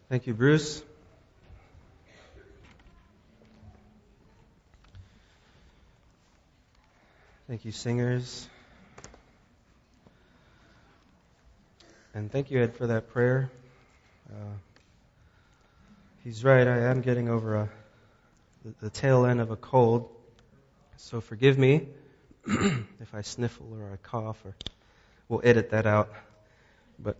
Thank you, Bruce. Thank you, singers. And thank you, Ed, for that prayer. He's right, I am getting over the tail end of a cold. So forgive me if I sniffle or I cough, or we'll edit that out. But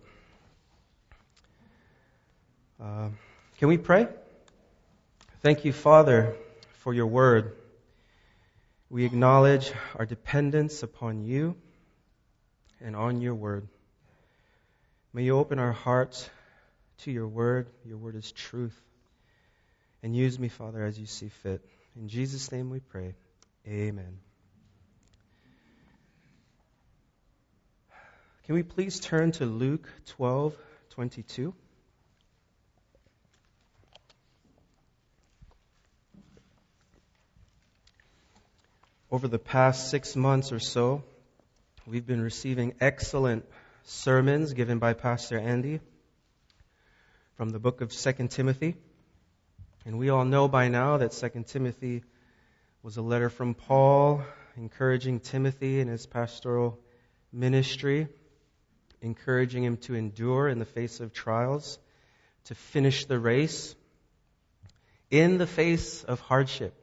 can we pray? Thank you, Father, for your word. We acknowledge our dependence upon you and on your word. May you open our hearts to your word. Your word is truth. And use me, Father, as you see fit. In Jesus' name we pray. Amen. Can we please turn to Luke 12:22? Over the past 6 months or so, we've been receiving excellent sermons given by Pastor Andy from the book of 2 Timothy. And we all know by now that 2 Timothy was a letter from Paul encouraging Timothy in his pastoral ministry, encouraging him to endure in the face of trials, to finish the race in the face of hardship.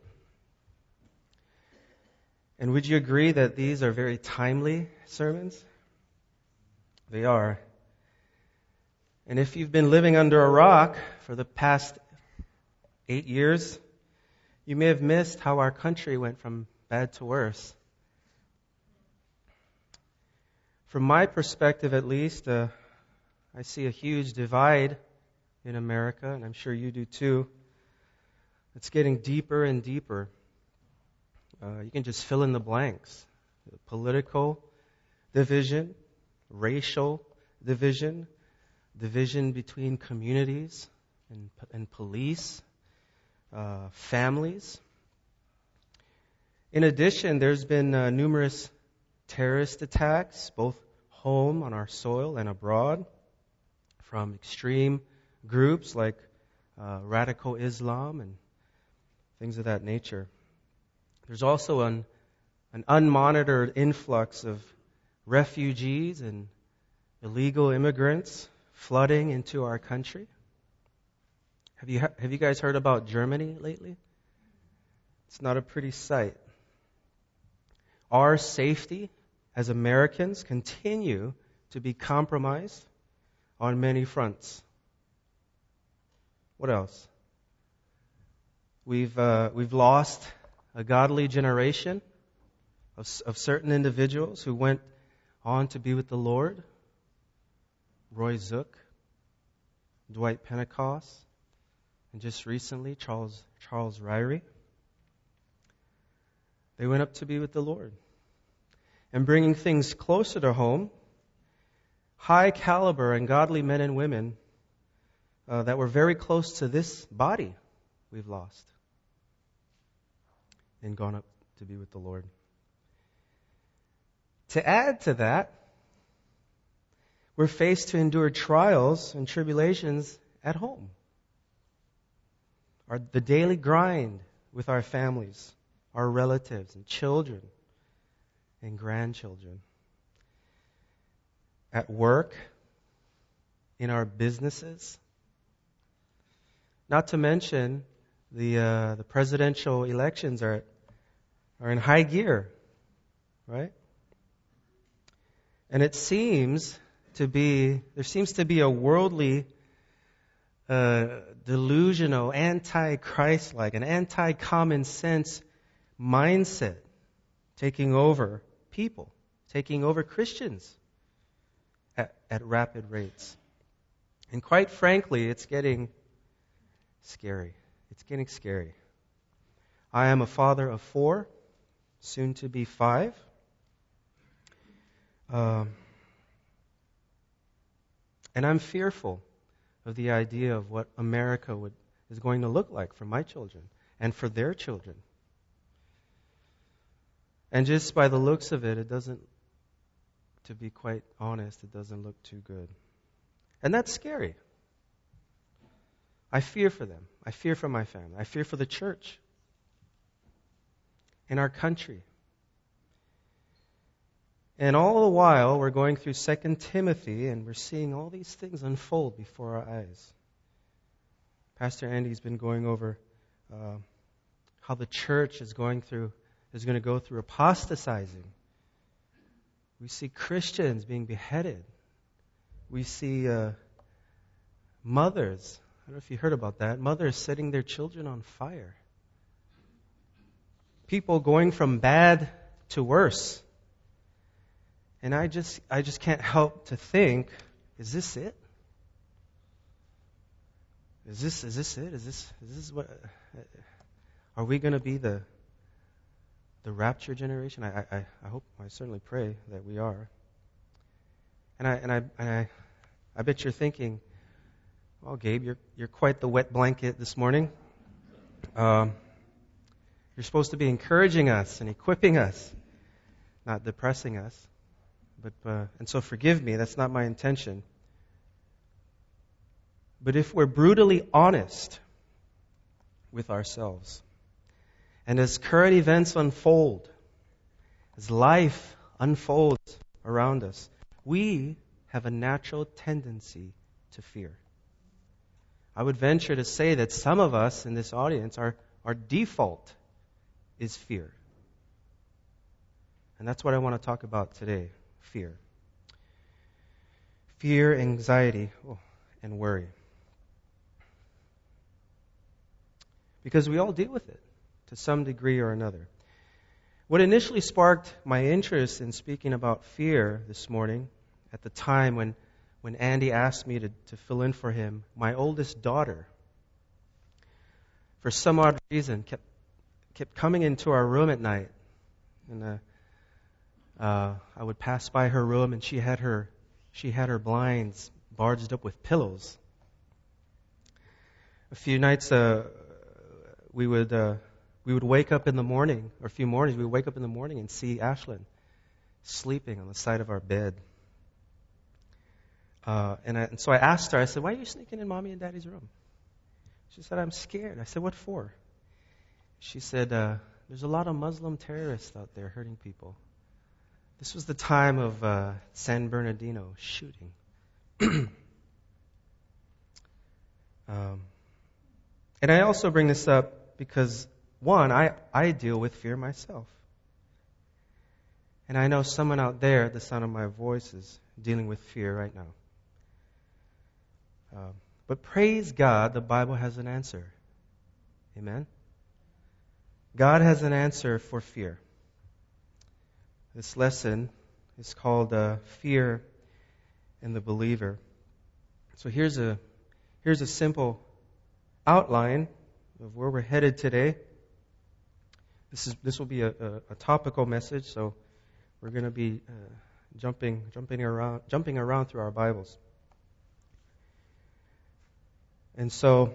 And would you agree that these are very timely sermons? They are. And if you've been living under a rock for the past 8 years, you may have missed how our country went from bad to worse. From my perspective, at least, I see a huge divide in America, and I'm sure you do too. It's getting deeper and deeper. You can just fill in the blanks. Political division, racial division, division between communities and police, families. In addition, there's been numerous terrorist attacks, both home on our soil and abroad, from extreme groups like radical Islam and things of that nature. There's also an unmonitored influx of refugees and illegal immigrants flooding into our country. Have you guys heard about Germany lately? It's not a pretty sight. Our safety as Americans continue to be compromised on many fronts. What else? We've lost a godly generation of certain individuals who went on to be with the Lord. Roy Zook, Dwight Pentecost, and just recently Charles Ryrie. They went up to be with the Lord. And bringing things closer to home, high caliber and godly men and women that were very close to this body we've lost and gone up to be with the Lord. To add to that, we're faced to endure trials and tribulations at home. The daily grind with our families, our relatives and children and grandchildren. At work, in our businesses. Not to mention the presidential elections are in high gear, right? And there seems to be a worldly, delusional, anti-Christ-like, an anti-common sense mindset taking over people, taking over Christians at rapid rates. And quite frankly, it's getting scary. It's getting scary. I am a father of 4, soon to be 5. And I'm fearful of the idea of what America is going to look like for my children and for their children. And just by the looks of it, to be quite honest, it doesn't look too good. And that's scary. I fear for them. I fear for my family. I fear for the church in our country. And all the while, we're going through 2 Timothy, and we're seeing all these things unfold before our eyes. Pastor Andy's been going over how the church is going to go through apostatizing. We see Christians being beheaded. We see mothers. I don't know if you heard about that. Mothers setting their children on fire. People going from bad to worse. And I just can't help to think, is this it? Is this it? Is this what? Are we going to be the rapture generation? I hope, I certainly pray that we are. And I bet you're thinking, well, Gabe, you're quite the wet blanket this morning. You're supposed to be encouraging us and equipping us, not depressing us. And so forgive me, that's not my intention. But if we're brutally honest with ourselves, and as current events unfold, as life unfolds around us, we have a natural tendency to fear. I would venture to say that some of us in this audience, our default is fear. And that's what I want to talk about today. Fear. Fear, anxiety, and worry. Because we all deal with it to some degree or another. What initially sparked my interest in speaking about fear this morning, at the time when Andy asked me to fill in for him, my oldest daughter, for some odd reason, kept coming into our room at night. And I would pass by her room, and she had her blinds barged up with pillows. A few nights we would wake up in the morning, or a few mornings we would wake up in the morning and see Ashlyn sleeping on the side of our bed. And so I asked her, I said, "Why are you sneaking in Mommy and Daddy's room?" She said, "I'm scared." I said, "What for?" She said, "There's a lot of Muslim terrorists out there hurting people." This was the time of San Bernardino shooting. And I also bring this up because, one, I deal with fear myself. And I know someone out there at the sound of my voice is dealing with fear right now. But praise God, the Bible has an answer. Amen? God has an answer for fear. This lesson is called Fear in the Believer. So here's a simple outline of where we're headed today. This will be a topical message, so we're going to be jumping around through our Bibles. And so,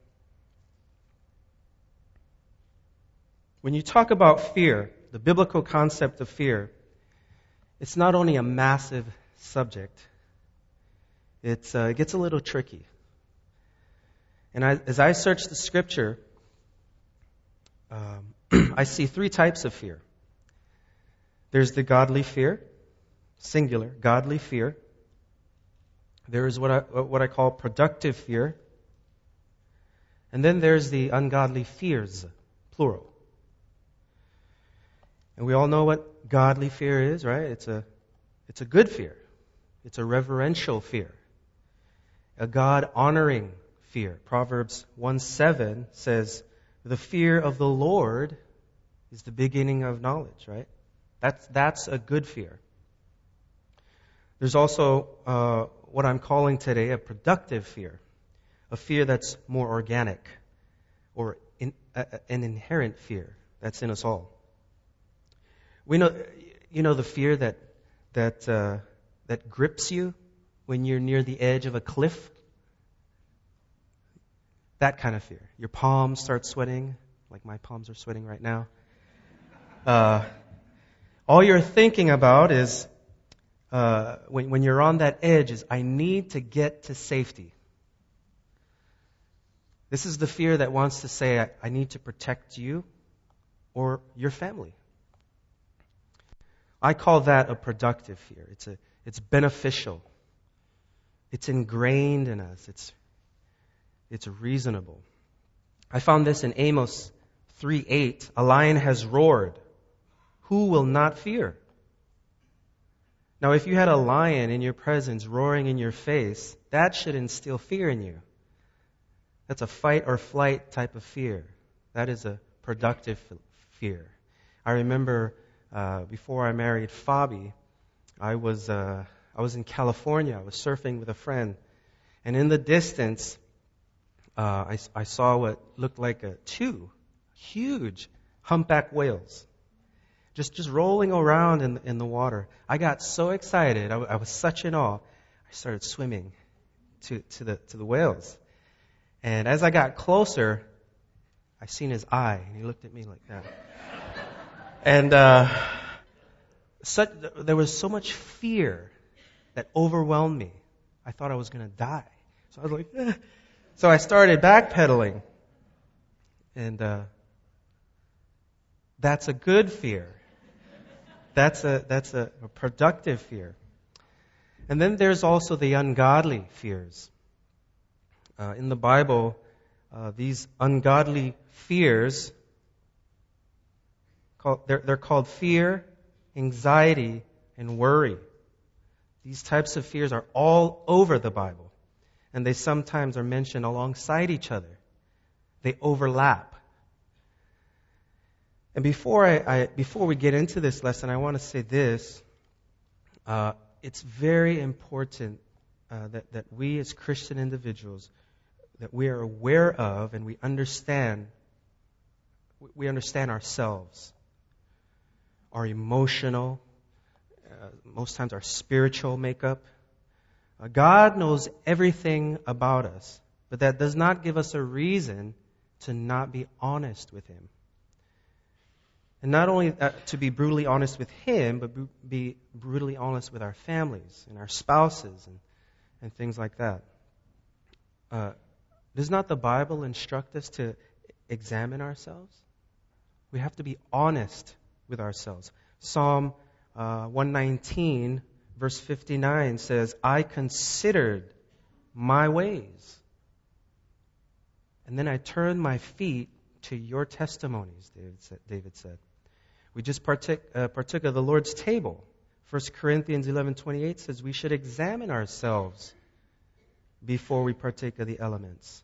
when you talk about fear, the biblical concept of fear, it's not only a massive subject, it gets a little tricky. And as I search the Scripture, I see three types of fear. There's the godly fear, singular, godly fear. There is what I call productive fear. And then there's the ungodly fears, plural. And we all know what godly fear is, right? It's a good fear. It's a reverential fear. A God-honoring fear. Proverbs 1:7 says, "The fear of the Lord is the beginning of knowledge," right? That's a good fear. There's also what I'm calling today a productive fear. A fear that's more organic, or an inherent fear that's in us all. We know, the fear that grips you when you're near the edge of a cliff. That kind of fear. Your palms start sweating, like my palms are sweating right now. All you're thinking about is, when you're on that edge, is I need to get to safety. This is the fear that wants to say, I need to protect you or your family. I call that a productive fear. It's beneficial. It's ingrained in us. It's reasonable. I found this in Amos 3:8. A lion has roared. Who will not fear? Now, if you had a lion in your presence roaring in your face, that should instill fear in you. That's a fight or flight type of fear. That is a productive fear. I remember before I married Fabi, I was in California. I was surfing with a friend, and in the distance, I saw what looked like two huge humpback whales, just rolling around in the water. I got so excited. I was such in awe. I started swimming to the whales. And as I got closer, I seen his eye, and he looked at me like that. And there was so much fear that overwhelmed me. I thought I was going to die. So I was like, eh. So I started backpedaling. And that's a good fear. That's a productive fear. And then there's also the ungodly fears. In the Bible, these ungodly fears, they're called fear, anxiety, and worry. These types of fears are all over the Bible, and they sometimes are mentioned alongside each other. They overlap. And before we get into this lesson, I want to say this. It's very important that we as Christian individuals, that we are aware of and we understand ourselves, our emotional, most times our spiritual makeup. God knows everything about us, but that does not give us a reason to not be honest with Him. And not only to be brutally honest with Him, but be brutally honest with our families and our spouses and things like that. Does not the Bible instruct us to examine ourselves? We have to be honest with ourselves. Psalm 119, verse 59 says, I considered my ways, and then I turned my feet to your testimonies, David said. We just partook of the Lord's table. 1 Corinthians 11:28 says we should examine ourselves before we partake of the elements.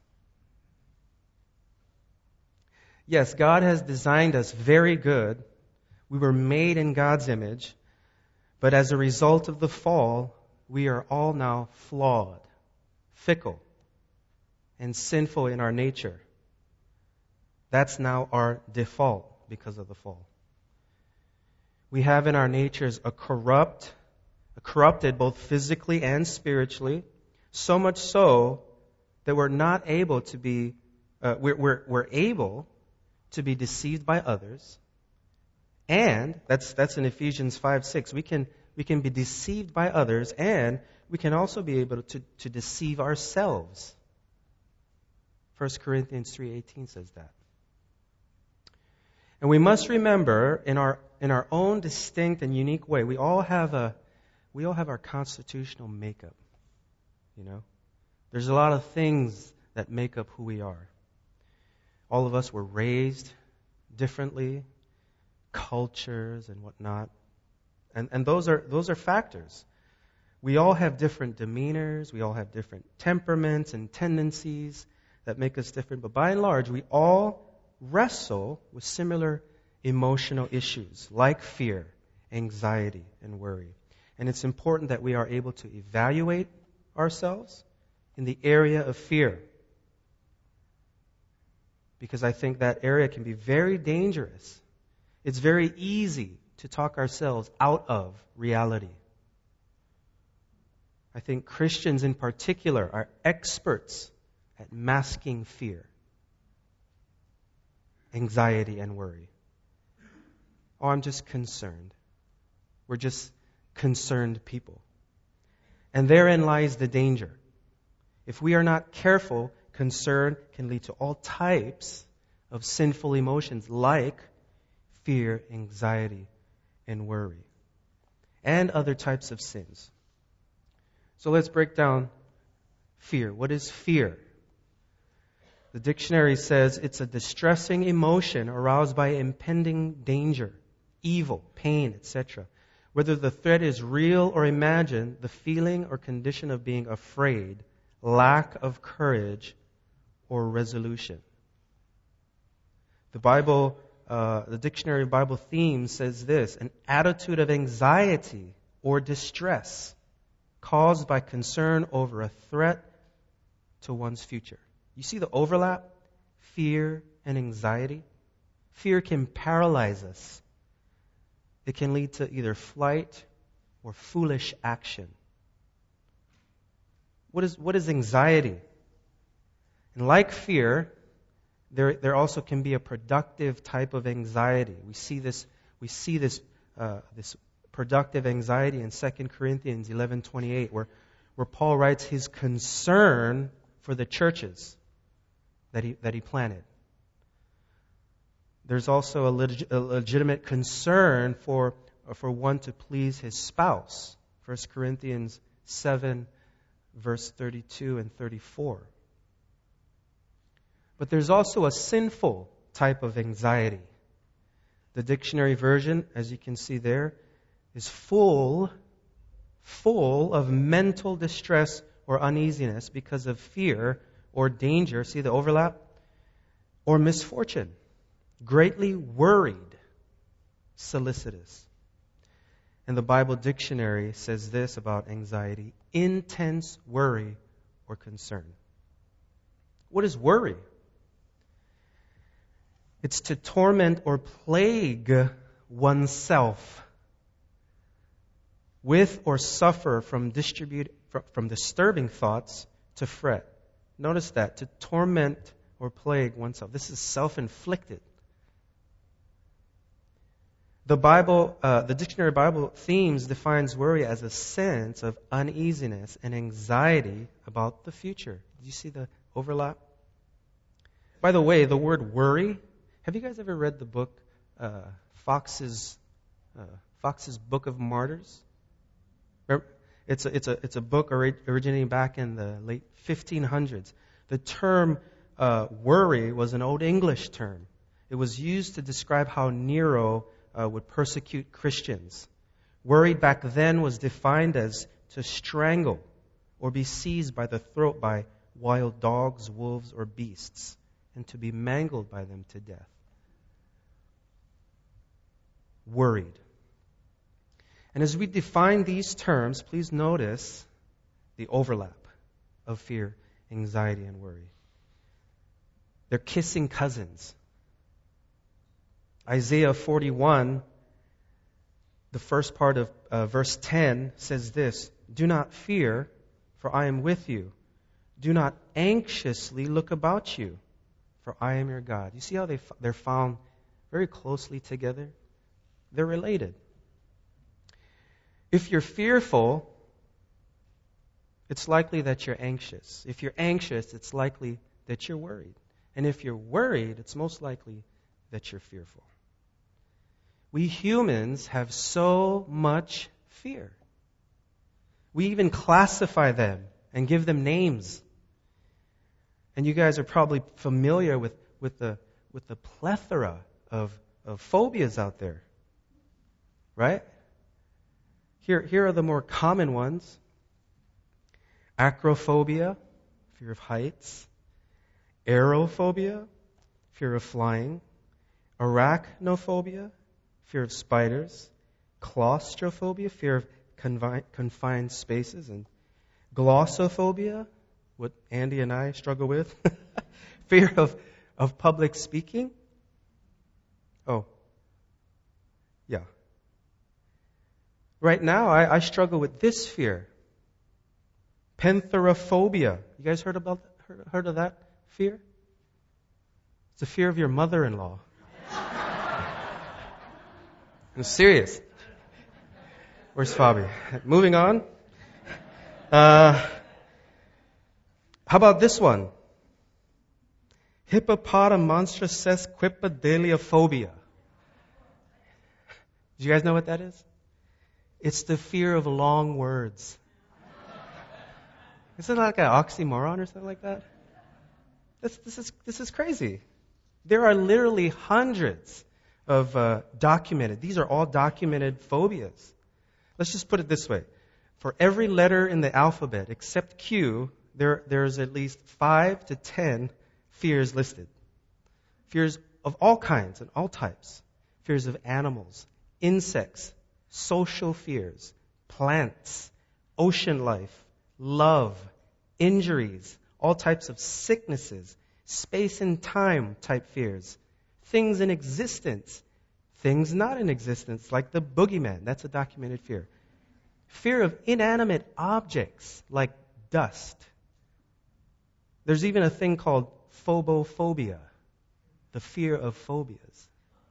Yes, God has designed us very good. We were made in God's image. But as a result of the fall, we are all now flawed, fickle, and sinful in our nature. That's now our default because of the fall. We have in our natures a corrupted both physically and spiritually, so much so that we're not able to be, we're able to be deceived by others. And that's in Ephesians 5:6. We can be deceived by others, and we can also be able to deceive ourselves. 1 Corinthians 3:18 says that. And we must remember, in our own distinct and unique way, we all have our constitutional makeup. You know, there's a lot of things that make up who we are. All of us were raised differently, cultures and whatnot, and those are factors. We all have different demeanors. We all have different temperaments and tendencies that make us different. But by and large, we all wrestle with similar emotional issues like fear, anxiety, and worry. And it's important that we are able to evaluate ourselves in the area of fear, because I think that area can be very dangerous. It's very easy to talk ourselves out of reality. I think Christians in particular are experts at masking fear, anxiety, and worry. Oh, I'm just concerned. We're just concerned people. And therein lies the danger. If we are not careful concern can lead to all types of sinful emotions like fear, anxiety, and worry, and other types of sins. So let's break down fear. What is fear? The dictionary says it's a distressing emotion aroused by impending danger, evil, pain, etc. Whether the threat is real or imagined, the feeling or condition of being afraid, lack of courage, or resolution. The dictionary of Bible themes says this: an attitude of anxiety or distress caused by concern over a threat to one's future. You see the overlap? Fear and anxiety. Fear can paralyze us. It can lead to either flight or foolish action. What is anxiety? And like fear, there also can be a productive type of anxiety. We see this productive anxiety in 2 Corinthians 11:28, where Paul writes his concern for the churches that he planted. There's also a legitimate concern for one to please his spouse. 1 Corinthians 7, verse 32 and 34. But there's also a sinful type of anxiety. The dictionary version, as you can see there, is full of mental distress or uneasiness because of fear or danger. See the overlap? Or misfortune. Greatly worried, solicitous. And the Bible dictionary says this about anxiety: intense worry or concern. What is worry? It's to torment or plague oneself with or suffer from disturbing thoughts, to fret. Notice that, to torment or plague oneself. This is self-inflicted. The Dictionary Bible Themes defines worry as a sense of uneasiness and anxiety about the future. Did you see the overlap? By the way, the word worry, have you guys ever read the book Fox's Book of Martyrs? It's a book originating back in the late 1500s. The term worry was an Old English term. It was used to describe how Nero would persecute Christians. Worry back then was defined as to strangle or be seized by the throat by wild dogs, wolves, or beasts, and to be mangled by them to death. Worried. And as we define these terms, please notice the overlap of fear, anxiety, and worry. They're kissing cousins. Isaiah 41, the first part of verse 10 says this: "Do not fear, for I am with you. Do not anxiously look about you, for I am your God." You see how they're found very closely together? They're related. If you're fearful, it's likely that you're anxious. If you're anxious, it's likely that you're worried. And if you're worried, it's most likely that you're fearful. We humans have so much fear. We even classify them and give them names. And you guys are probably familiar with the plethora of phobias out there. Right? Here are the more common ones. Acrophobia, fear of heights. Aerophobia, fear of flying. Arachnophobia, fear of spiders. Claustrophobia, fear of confined spaces. And glossophobia, what Andy and I struggle with. Fear of public speaking. Oh, yeah. Right now, I struggle with this fear. Pentherophobia. You guys heard of that fear? It's the fear of your mother-in-law. I'm serious. Where's Fabi? Moving on. How about this one? Hippopotamonstrosesquipedaliophobia. Do you guys know what that is? It's the fear of long words. Isn't that like an oxymoron or something like that? This is crazy. There are literally hundreds of documented. These are all documented phobias. Let's just put it this way. For every letter in the alphabet except Q, there's at least 5 to 10 fears listed. Fears of all kinds and all types. Fears of animals, insects, social fears, plants, ocean life, love, injuries, all types of sicknesses, space and time type fears, things in existence, things not in existence, like the boogeyman. That's a documented fear. Fear of inanimate objects like dust. There's even a thing called phobophobia, the fear of phobias.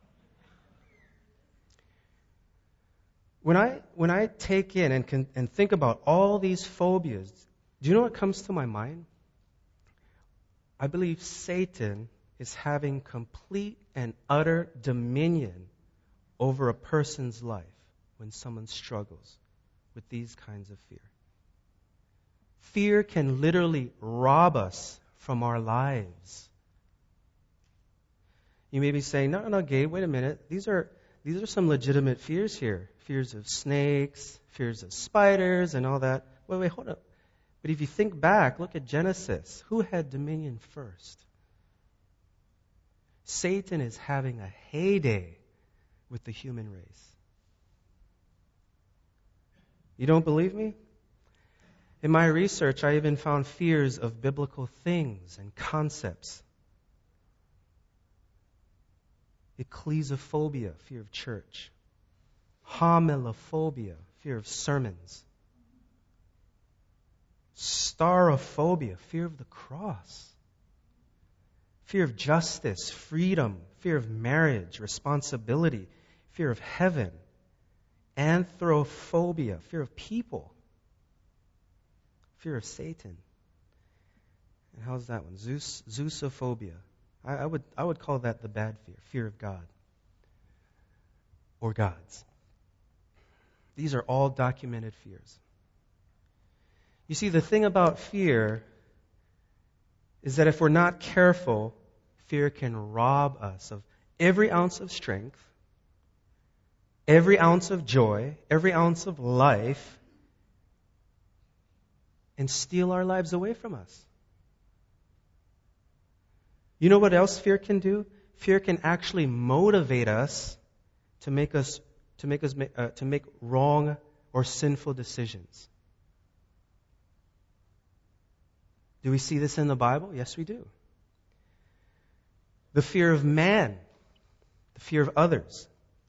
When I take in and think about all these phobias, do you know what comes to my mind? I believe Satan is having complete and utter dominion over a person's life when someone struggles with these kinds of fear. Fear can literally rob us from our lives. You may be saying, no, Gabe, wait a minute. These are some legitimate fears here. Fears of snakes, fears of spiders, and all that. Wait, hold up. But if you think back, look at Genesis. Who had dominion first? Satan is having a heyday with the human race. You don't believe me? In my research, I even found fears of biblical things and concepts. Ecclesiophobia, fear of church. Homilophobia, fear of sermons. Starophobia, fear of the cross. Fear of justice, freedom, fear of marriage, responsibility, fear of heaven. Anthrophobia, fear of people. Fear of Satan. And how's that one? Zeusophobia. I would call that the bad fear, fear of God or gods. These are all documented fears. You see, the thing about fear is that if we're not careful, fear can rob us of every ounce of strength, every ounce of joy, every ounce of life, and steal our lives away from us. You know what else fear can do? Fear can actually motivate us to make wrong or sinful decisions. Do we see this in the Bible? Yes, we do. The fear of man, the fear of others.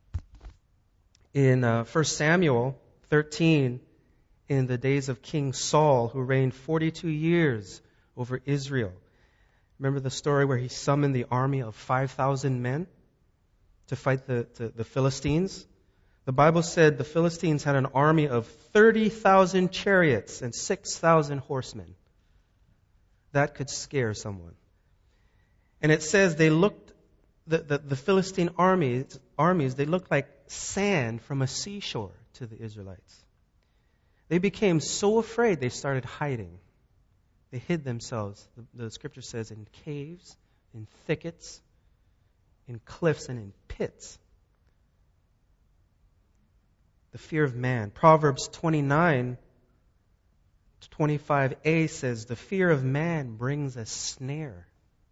In 1 Samuel 13, in the days of King Saul, who reigned 42 years over Israel. Remember the story where he summoned the army of 5,000 men to fight the Philistines? The Bible said the Philistines had an army of 30,000 chariots and 6,000 horsemen. That could scare someone. And it says they looked, the Philistine armies, they looked like sand from a seashore to the Israelites. They became so afraid they started hiding. They hid themselves, the scripture says, in caves, in thickets, in cliffs, and in pits. The fear of man. Proverbs 29:25a says, the fear of man brings a snare.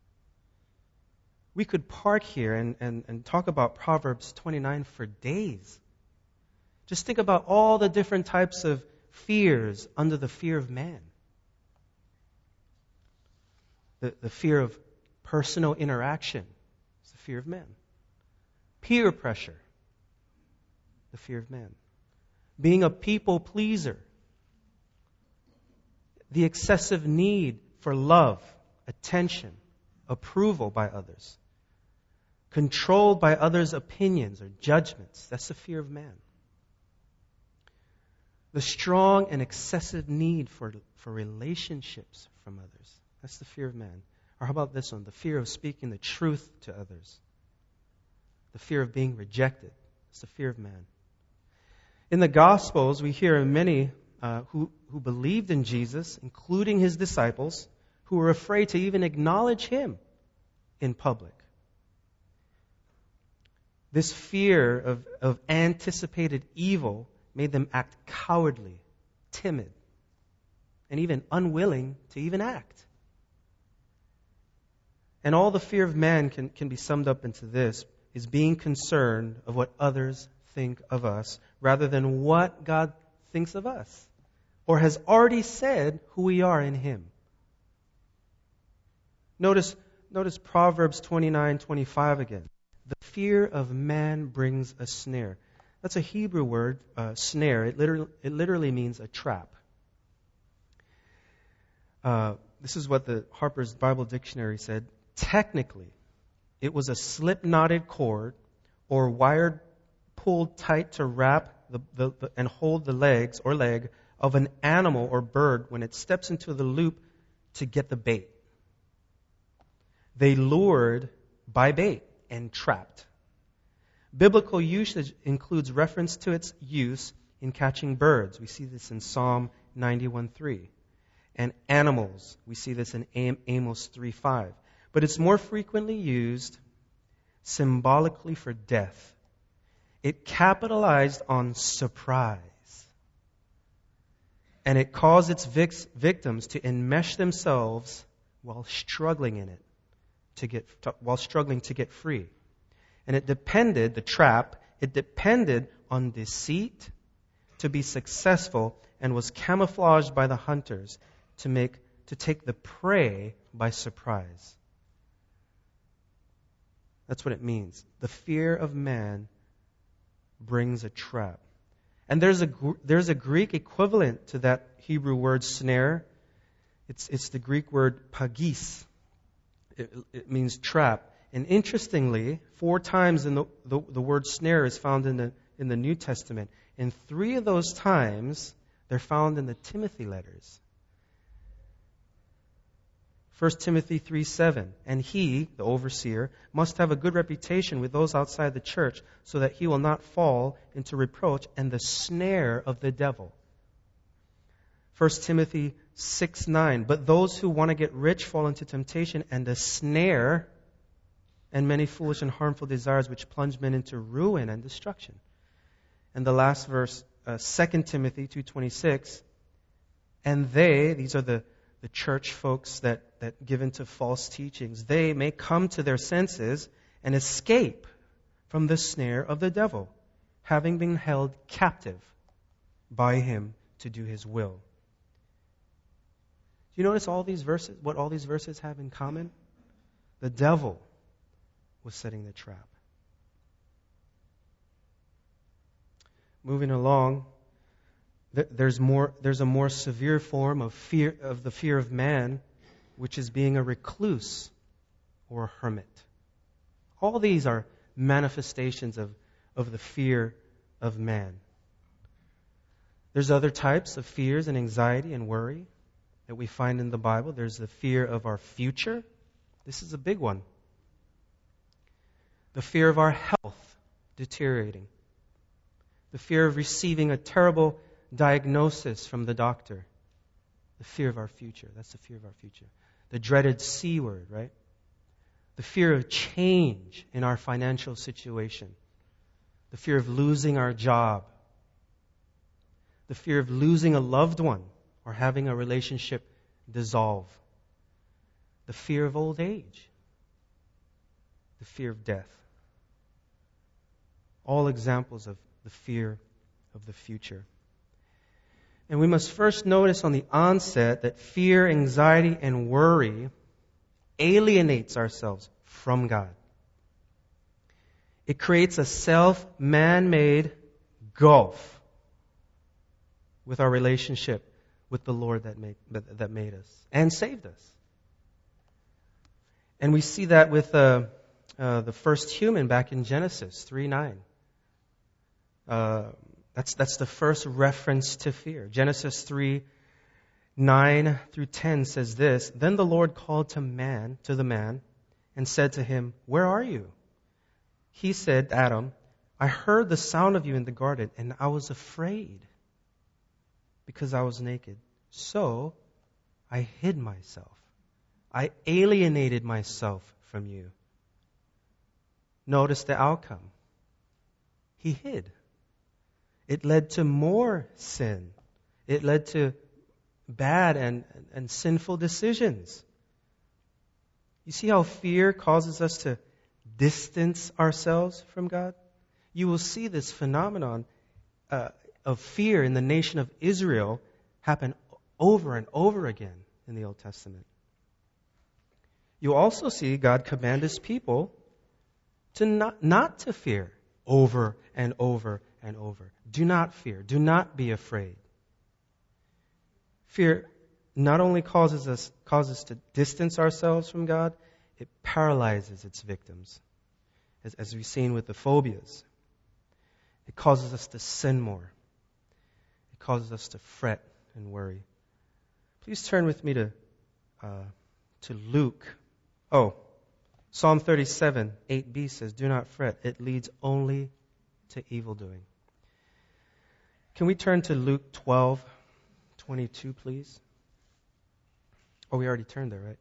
We could park here and talk about Proverbs 29 for days. Just think about all the different types of fears under the fear of man. The fear of personal interaction is the fear of man. Peer pressure, the fear of man. Being a people pleaser. The excessive need for love, attention, approval by others. Controlled by others' opinions or judgments. That's the fear of man. The strong and excessive need for relationships from others. That's the fear of man. Or how about this one? The fear of speaking the truth to others. The fear of being rejected. It's the fear of man. In the Gospels, we hear many who believed in Jesus, including his disciples, who were afraid to even acknowledge him in public. This fear of anticipated evil made them act cowardly, timid, and even unwilling to even act. And all the fear of man can be summed up into this, is being concerned of what others think of us rather than what God thinks of us or has already said who we are in him. Notice Proverbs 29:25 again. The fear of man brings a snare. That's a Hebrew word, snare. It literally means a trap. This is what the Harper's Bible Dictionary said. Technically, it was a slip-knotted cord or wire pulled tight to wrap and hold the legs or leg of an animal or bird when it steps into the loop to get the bait. They lured by bait and trapped. Biblical usage includes reference to its use in catching birds. We see this in Psalm 91:3. And animals. We see this in Amos 3:5. But it's more frequently used symbolically for death. It capitalized on surprise. And it caused its victims to enmesh themselves while struggling in it, while struggling to get free. And the trap depended on deceit to be successful and was camouflaged by the hunters to take the prey by surprise. That's what it means. The fear of man brings a trap. And there's a Greek equivalent to that Hebrew word snare. It's the Greek word pagis. It means trap. And interestingly, 4 times in the word snare is found in the New Testament. And 3 of those times, they're found in the Timothy letters. 1 Timothy 3:7, and he, the overseer, must have a good reputation with those outside the church so that he will not fall into reproach and the snare of the devil. 1 Timothy 6:9, but those who want to get rich fall into temptation and a snare and many foolish and harmful desires which plunge men into ruin and destruction. And the last verse, 2 Timothy 2:26, and these are the church folks that give into false teachings, they may come to their senses and escape from the snare of the devil, having been held captive by him to do his will. Do you notice what all these verses have in common? The devil was setting the trap. Moving along, there's a more severe form of the fear of man, which is being a recluse or a hermit. All these are manifestations of the fear of man. There's other types of fears and anxiety and worry that we find in the Bible. There's the fear of our future. This is a big one. The fear of our health deteriorating. The fear of receiving a terrible diagnosis from the doctor. The fear of our future. That's the fear of our future. The dreaded C word, right? The fear of change in our financial situation. The fear of losing our job. The fear of losing a loved one or having a relationship dissolve. The fear of old age. The fear of death. All examples of the fear of the future. And we must first notice on the onset that fear, anxiety, and worry alienates ourselves from God. It creates a man-made gulf with our relationship with the Lord that made us and saved us. And we see that with the first human back in Genesis 3:9. That's the first reference to fear. Genesis 3:9 9 through 10 says this, Then the Lord called to the man, and said to him, Where are you? He said, Adam, I heard the sound of you in the garden, and I was afraid because I was naked. So I hid myself. I alienated myself from you. Notice the outcome. He hid. It led to more sin. It led to bad and sinful decisions. You see how fear causes us to distance ourselves from God? You will see this phenomenon of fear in the nation of Israel happen over and over again in the Old Testament. You also see God command His people to not to fear over and over and over. Do not fear. Do not be afraid. Fear not only causes us to distance ourselves from God, it paralyzes its victims, as we've seen with the phobias. It causes us to sin more. It causes us to fret and worry. Please turn with me to Luke. Psalm 37, 8b says, Do not fret. It leads only to evildoing. Can we turn to Luke 12, 22, please? We already turned there, right?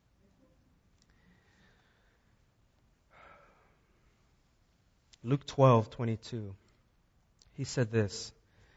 Luke 12, 22. He said this,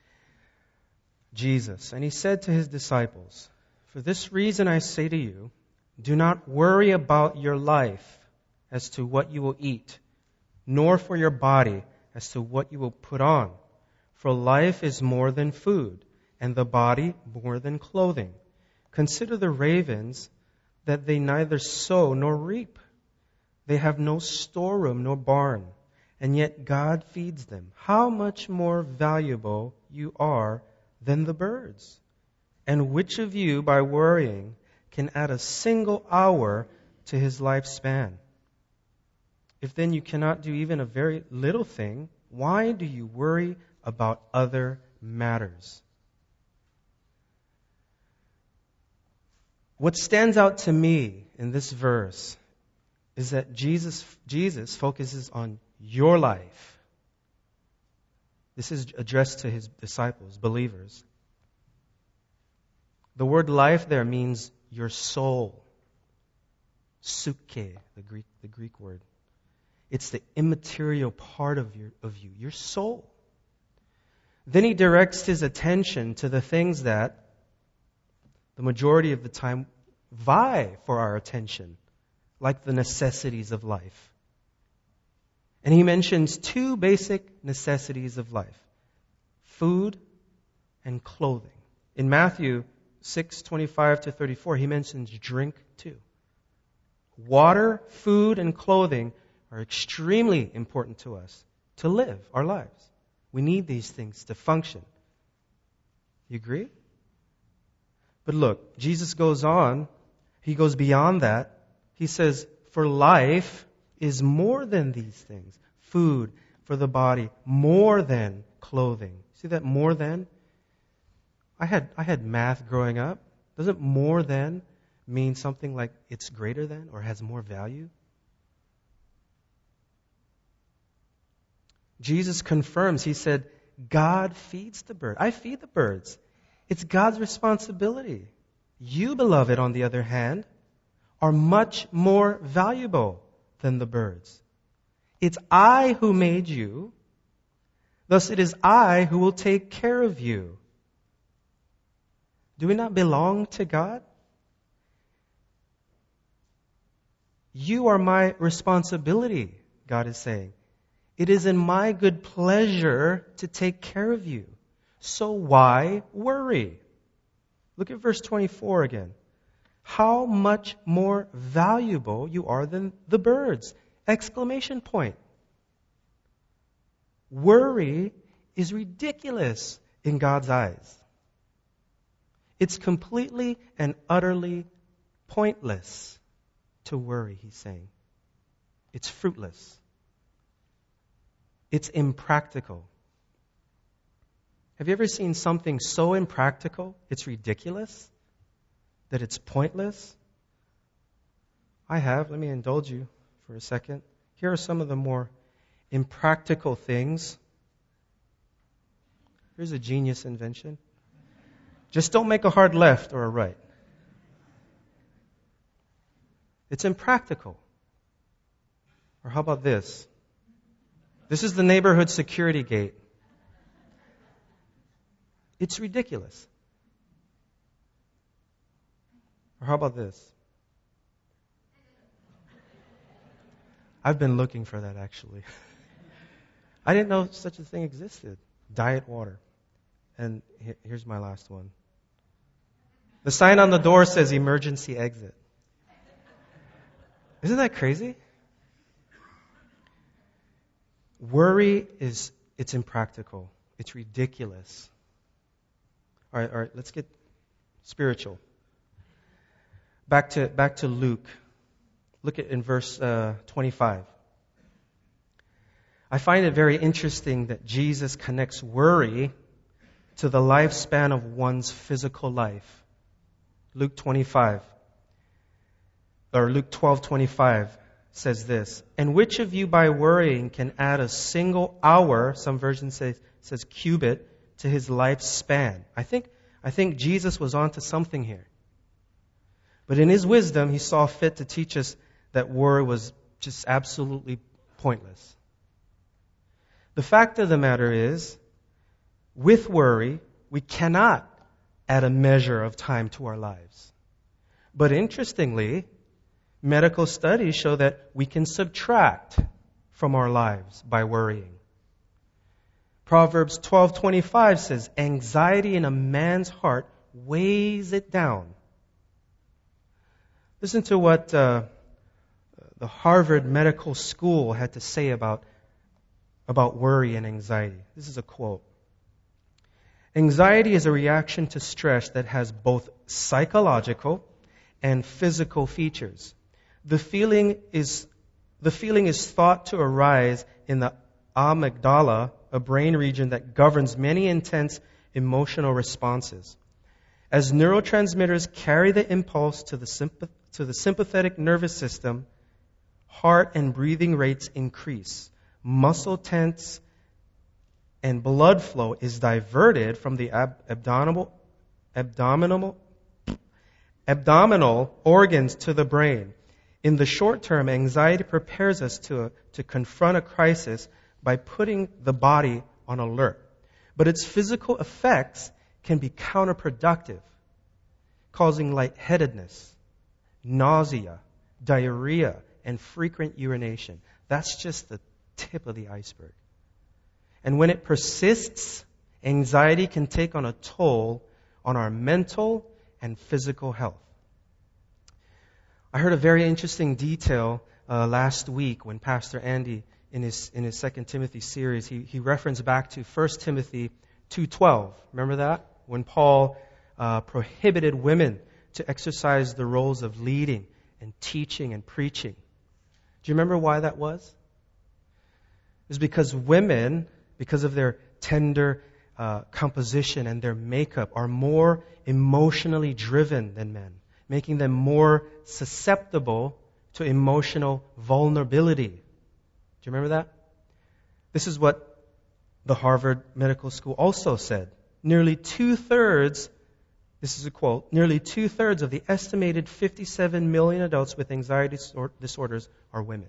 Jesus, and He said to His disciples, For this reason I say to you, do not worry about your life as to what you will eat, nor for your body as to what you will put on. For life is more than food, and the body more than clothing. Consider the ravens, that they neither sow nor reap. They have no storeroom nor barn, and yet God feeds them. How much more valuable you are than the birds? And which of you, by worrying, can add a single hour to his lifespan? If then you cannot do even a very little thing, why do you worry about other matters? What stands out to me in this verse is that Jesus focuses on your life. This is addressed to His disciples, believers. The word life there means your soul. Psyche, the Greek word. It's the immaterial part of you, your soul. Then He directs His attention to the things that the majority of the time vie for our attention, like the necessities of life. And He mentions two basic necessities of life: food and clothing. In Matthew 6:25-34, He mentions drink too. Water, food, and clothing are extremely important to us to live our lives. We need these things to function. You agree? But look, Jesus goes on. He goes beyond that. He says, for life is more than these things. Food for the body, more than clothing. See that more than? I had math growing up. Doesn't more than mean something like it's greater than or has more value? Jesus confirms. He said, God feeds the bird. I feed the birds. It's God's responsibility. You, beloved, on the other hand, are much more valuable than the birds. It's I who made you. Thus it is I who will take care of you. Do we not belong to God? You are my responsibility, God is saying. It is in my good pleasure to take care of you. So why worry? Look at verse 24 again. How much more valuable you are than the birds! Exclamation point. Worry is ridiculous in God's eyes. It's completely and utterly pointless to worry, He's saying. It's fruitless. It's impractical. Have you ever seen something so impractical, it's ridiculous? that it's pointless? I have. Let me indulge you for a second. Here are some of the more impractical things. Here's a genius invention. Just don't make a hard left or a right. It's impractical. Or how about this? This is the neighborhood security gate. It's ridiculous. Or how about this? I've been looking for that, actually. I didn't know such a thing existed. Diet water. And here's my last one. The sign on the door says emergency exit. Isn't that crazy? Worry it's impractical. It's ridiculous. All right, let's get spiritual. Back to Luke. Look at in verse 25. I find it very interesting that Jesus connects worry to the lifespan of one's physical life. Luke 25, or Luke 12:25 says this, "And which of you by worrying can add a single hour," some versions says cubit, "to his lifespan?" I think Jesus was onto something here. But in his wisdom, he saw fit to teach us that worry was just absolutely pointless. The fact of the matter is, with worry, we cannot add a measure of time to our lives. But interestingly, medical studies show that we can subtract from our lives by worrying. Proverbs 12:25 says, "Anxiety in a man's heart weighs it down." Listen to what the Harvard Medical School had to say about worry and anxiety. This is a quote. "Anxiety is a reaction to stress that has both psychological and physical features. The feeling is thought to arise in the amygdala, a brain region that governs many intense emotional responses. As neurotransmitters carry the impulse to the sympathetic nervous system, heart and breathing rates increase. Muscle tense and blood flow is diverted from the abdominal organs to the brain. In the short term, anxiety prepares us to confront a crisis by putting the body on alert. But its physical effects can be counterproductive, causing lightheadedness, nausea, diarrhea, and frequent urination. That's just the tip of the iceberg. And when it persists, anxiety can take on a toll on our mental and physical health. I heard a very interesting detail last week when Pastor Andy, in his 2 Timothy series, he referenced back to 1 Timothy 2:12. Remember that? When Paul prohibited women to exercise the roles of leading and teaching and preaching. Do you remember why that was? It was because women, because of their tender composition and their makeup, are more emotionally driven than men, making them more susceptible to emotional vulnerability. Do you remember that? This is what the Harvard Medical School also said. Nearly two-thirds, this is a quote, nearly two-thirds of the estimated 57 million adults with anxiety disorders are women.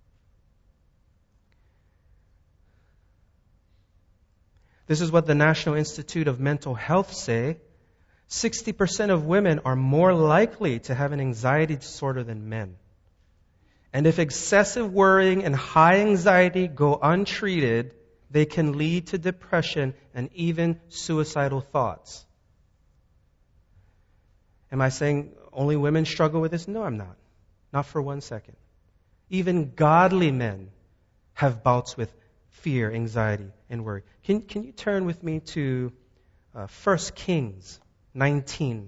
This is what the National Institute of Mental Health say. 60% of women are more likely to have an anxiety disorder than men. And if excessive worrying and high anxiety go untreated, they can lead to depression and even suicidal thoughts. Am I saying only women struggle with this? No, I'm not. Not for 1 second. Even godly men have bouts with fear, anxiety, and worry. Can you turn with me to 1 Kings 19?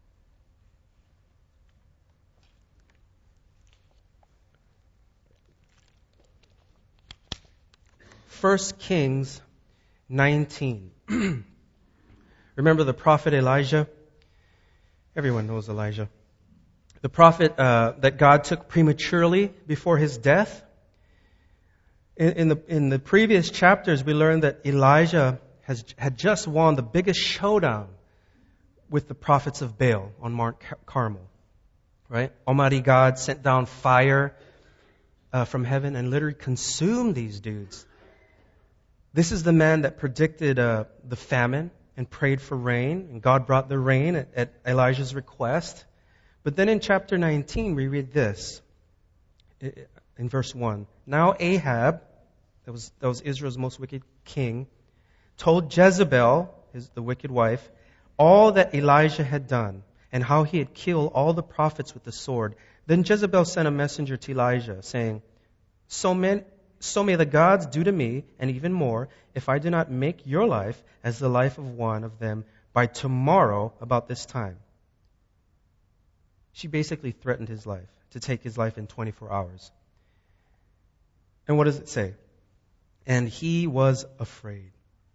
1 Kings 19. Remember the prophet Elijah? Everyone knows Elijah. The prophet that God took prematurely before his death. In the previous chapters, we learned that Elijah had just won the biggest showdown with the prophets of Baal on Mount Carmel. Right? Almighty God sent down fire from heaven and literally consumed these dudes. This is the man that predicted the famine and prayed for rain, and God brought the rain at Elijah's request. But then in chapter 19, we read this in verse 1. Now Ahab, that was Israel's most wicked king, told Jezebel, the wicked wife, all that Elijah had done and how he had killed all the prophets with the sword. Then Jezebel sent a messenger to Elijah, saying, So may the gods do to me, and even more, if I do not make your life as the life of one of them by tomorrow about this time. She basically threatened his life, to take his life in 24 hours. And what does it say? And he was afraid,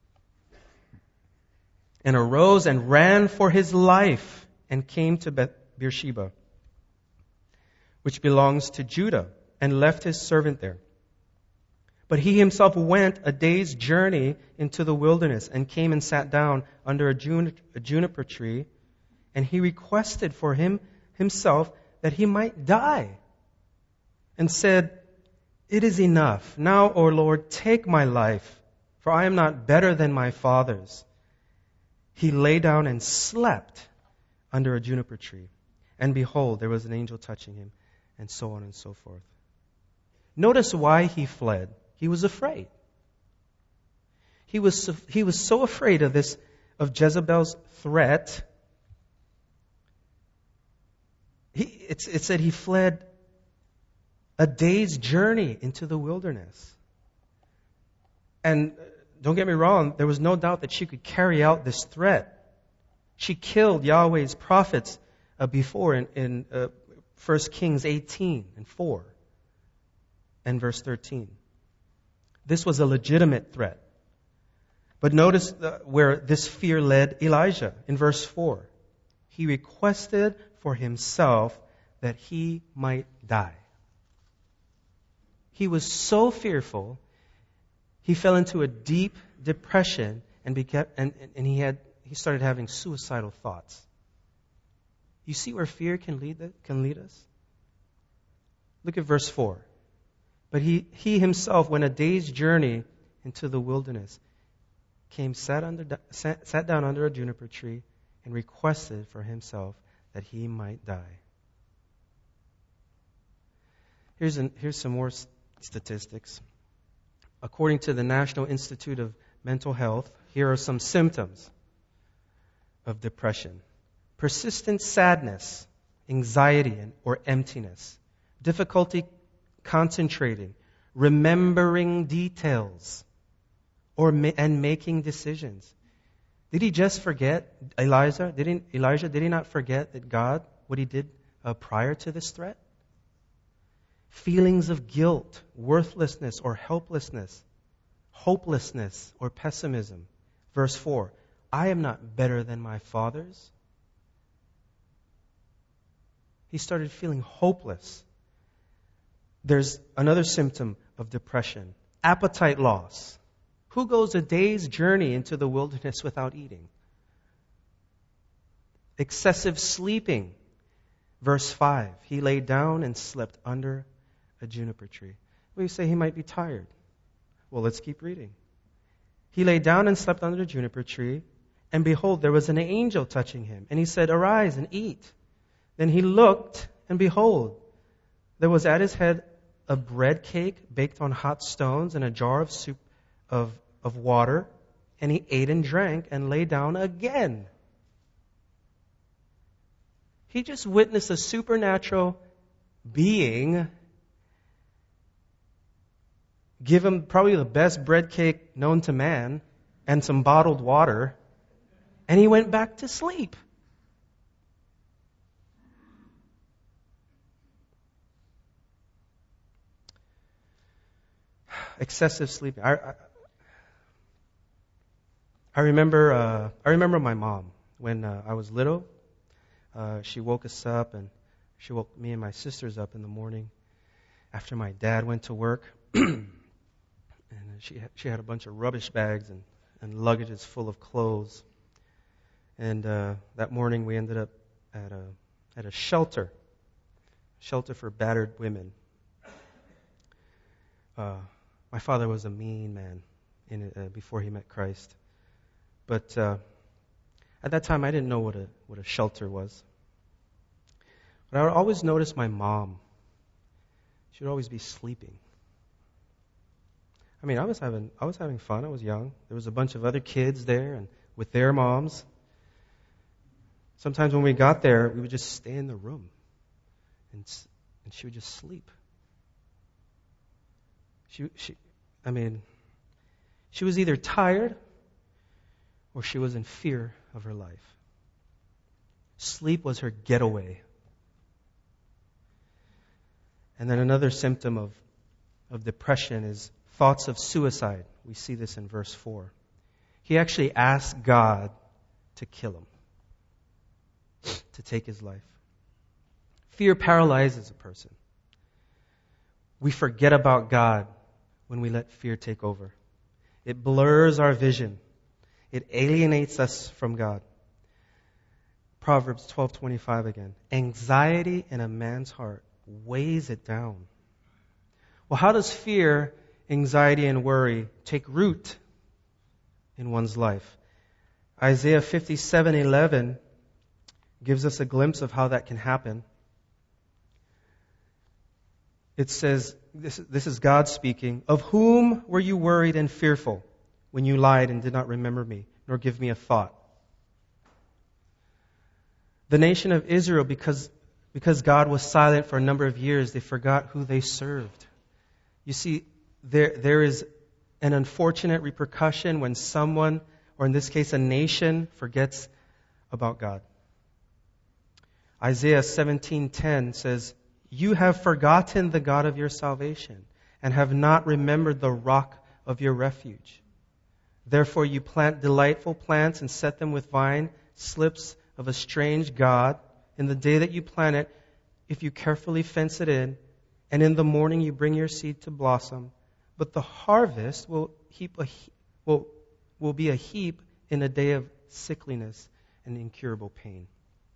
and arose and ran for his life, and came to Beersheba, which belongs to Judah, and left his servant there. But he himself went a day's journey into the wilderness, and came and sat down under a juniper tree, and he requested for himself that he might die, and said, It is enough. Now, O Lord, take my life, for I am not better than my fathers. He lay down and slept under a juniper tree. And behold, there was an angel touching him, and so on and so forth. Notice why he fled. He was afraid. He was so afraid of Jezebel's threat. It said he fled a day's journey into the wilderness. And don't get me wrong, there was no doubt that she could carry out this threat. She killed Yahweh's prophets before in 1 Kings 18 and 4 and verse 13. This was a legitimate threat. But notice where this fear led Elijah in verse 4. He requested for himself that he might die. He was so fearful, he fell into a deep depression and he started having suicidal thoughts. You see where fear can lead us? Look at verse 4. But he himself went a day's journey into the wilderness, sat down under a juniper tree, and requested for himself that he might die. Here's some more statistics. According to the National Institute of Mental Health, here are some symptoms of depression. Persistent sadness, anxiety or emptiness, difficulty concentrating, remembering details, and making decisions. Did he just forget Elijah? Did he not forget that God, what he did prior to this threat? Feelings of guilt, worthlessness or helplessness, hopelessness or pessimism. Verse 4, I am not better than my fathers. He started feeling hopeless. There's another symptom of depression, appetite loss. Who goes a day's journey into the wilderness without eating? Excessive sleeping. Verse 5, he lay down and slept under a juniper tree. Well, you say he might be tired. Well, let's keep reading. He lay down and slept under a juniper tree, and behold, there was an angel touching him. And he said, Arise and eat. Then he looked, and behold, there was at his head a bread cake baked on hot stones and a jar of soup of water. And he ate and drank and lay down again. He just witnessed a supernatural being give him probably the best bread cake known to man and some bottled water, and he went back to sleep. Excessive sleeping. I remember my mom when I was little. She woke us up, and she woke me and my sisters up in the morning after my dad went to work. And she had a bunch of rubbish bags and luggages full of clothes. And that morning we ended up at a shelter for battered women. My father was a mean man before he met Christ. But at that time, I didn't know what a shelter was. But I would always notice my mom. She would always be sleeping. I mean, I was having fun. I was young. There was a bunch of other kids there, and with their moms. Sometimes when we got there, we would just stay in the room, and she would just sleep. She was either tired or she was in fear of her life. Sleep was her getaway. And then another symptom of depression is thoughts of suicide. We see this in verse 4. He actually asked God to kill him, to take his life. Fear paralyzes a person. We forget about God when we let fear take over. It blurs our vision. It alienates us from God. Proverbs 12:25 again. Anxiety in a man's heart weighs it down. Well, how does fear, anxiety, and worry take root in one's life? Isaiah 57:11 gives us a glimpse of how that can happen. It says, this is God speaking, "Of whom were you worried and fearful when you lied and did not remember me, nor give me a thought?" The nation of Israel, because God was silent for a number of years, they forgot who they served. You see, there is an unfortunate repercussion when someone, or in this case a nation, forgets about God. Isaiah 17:10 says, "You have forgotten the God of your salvation, and have not remembered the rock of your refuge. Therefore you plant delightful plants and set them with vine slips of a strange god. In the day that you plant it, if you carefully fence it in, and in the morning you bring your seed to blossom, but the harvest will be a heap in a day of sickliness and incurable pain."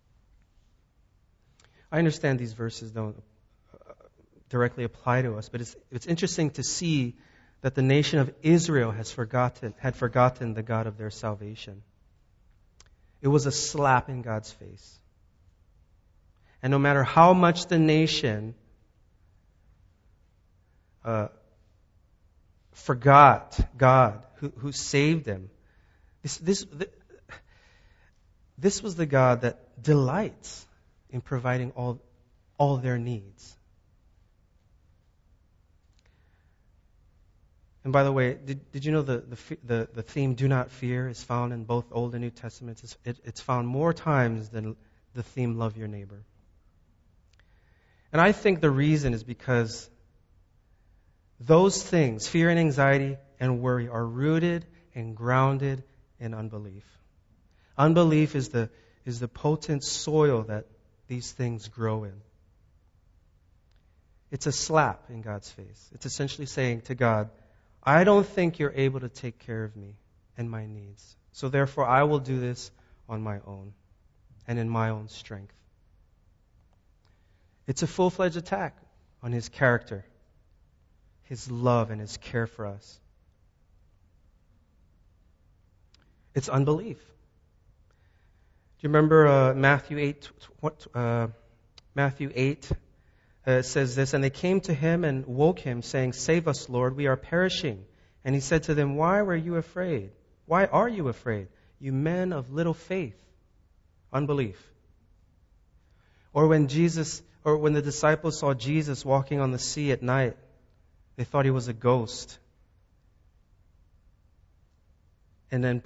I understand these verses don't directly apply to us, but it's interesting to see that the nation of Israel had forgotten the God of their salvation. It was a slap in God's face. And no matter how much the nation forgot God who saved them, this was the God that delights in providing all their needs. And by the way, did you know the theme "Do not fear" is found in both Old and New Testaments? It's found more times than the theme "Love your neighbor." And I think the reason is because those things, fear and anxiety and worry, are rooted and grounded in unbelief. Unbelief is the potent soil that these things grow in. It's a slap in God's face. It's essentially saying to God, "I don't think you're able to take care of me and my needs. So therefore I will do this on my own and in my own strength." It's a full-fledged attack on His character, His love, and His care for us. It's unbelief. Do you remember Matthew 8? Matthew 8 says this, "And they came to Him and woke Him, saying, 'Save us, Lord, we are perishing.' And He said to them, 'Why were you afraid? Why are you afraid, you men of little faith?'" Unbelief. Or when the disciples saw Jesus walking on the sea at night, they thought He was a ghost. And then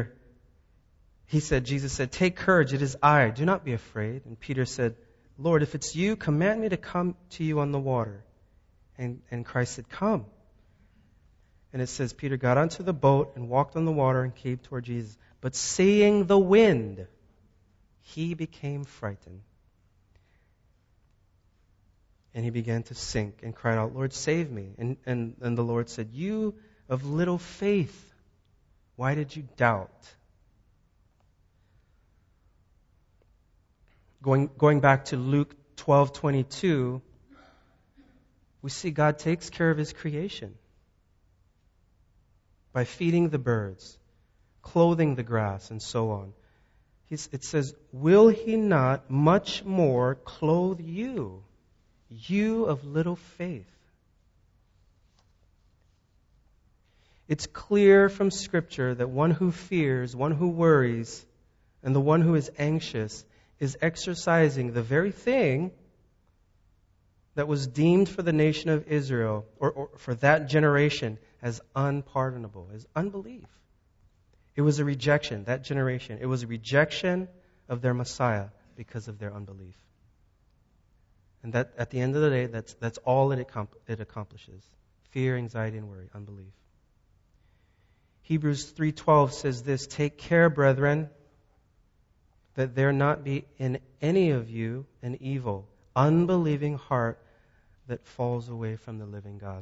Jesus said, "Take courage, it is I, do not be afraid." And Peter said, "Lord, if it's you, command me to come to you on the water." And Christ said, "Come." And it says, Peter got onto the boat and walked on the water and came toward Jesus. But seeing the wind, he became frightened. And he began to sink and cried out, Lord, save me. And the Lord said, you of little faith, why did you doubt? Going back to Luke 12:22, we see God takes care of his creation by feeding the birds, clothing the grass, and so on. It says, will he not much more clothe you, you of little faith? It's clear from Scripture that one who fears, one who worries, and the one who is anxious is exercising the very thing that was deemed for the nation of Israel, or for that generation, as unpardonable, as unbelief. It was a rejection, that generation. It was a rejection of their Messiah because of their unbelief. And that, at the end of the day, that's all it accomplishes. Fear, anxiety, and worry, unbelief. Hebrews 3:12 says this, take care, brethren, that there not be in any of you an evil, unbelieving heart that falls away from the living God.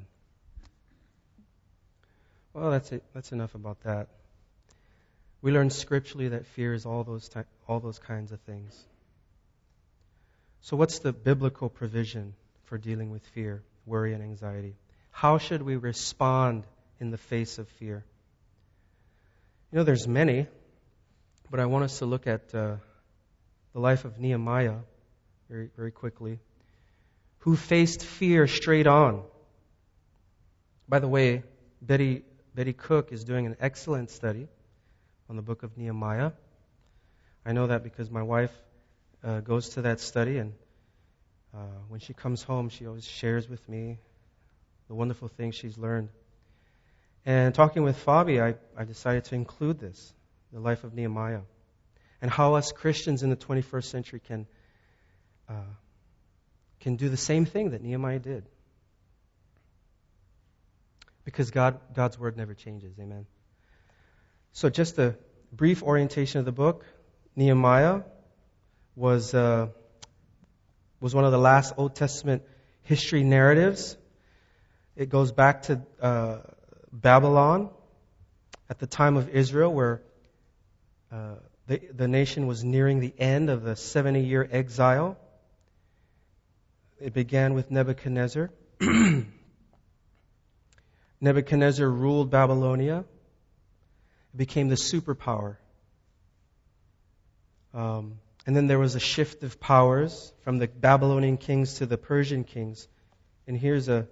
Well, that's it. That's enough about that. We learn scripturally that fear is all those kinds of things. So what's the biblical provision for dealing with fear, worry, and anxiety? How should we respond in the face of fear? You know, there's many, but I want us to look at the life of Nehemiah very, very quickly, who faced fear straight on. By the way, Betty Cook is doing an excellent study on the book of Nehemiah. I know that because my wife goes to that study, and when she comes home, she always shares with me the wonderful things she's learned. And talking with Fabi, I decided to include this, the life of Nehemiah, and how us Christians in the 21st century can do the same thing that Nehemiah did. Because God's word never changes. Amen. So just a brief orientation of the book. Nehemiah was one of the last Old Testament history narratives. It goes back to Babylon at the time of Israel, where the nation was nearing the end of the 70-year exile. It began with Nebuchadnezzar. Nebuchadnezzar ruled Babylonia. It became the superpower. And then there was a shift of powers from the Babylonian kings to the Persian kings. And here's a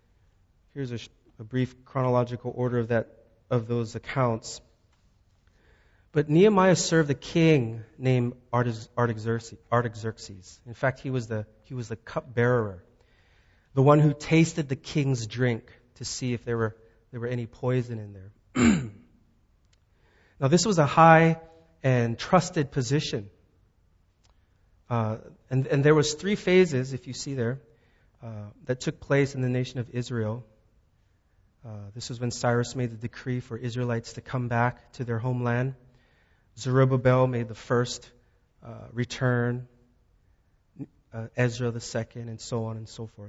brief chronological order of those accounts. But Nehemiah served a king named Artaxerxes. In fact, he was the cupbearer, the one who tasted the king's drink to see if there were any poison in there. Now, this was a high and trusted position. And there was 3 phases, if you see there, that took place in the nation of Israel. This was when Cyrus made the decree for Israelites to come back to their homeland. Zerubbabel made the first return, Ezra the second, and so on and so forth.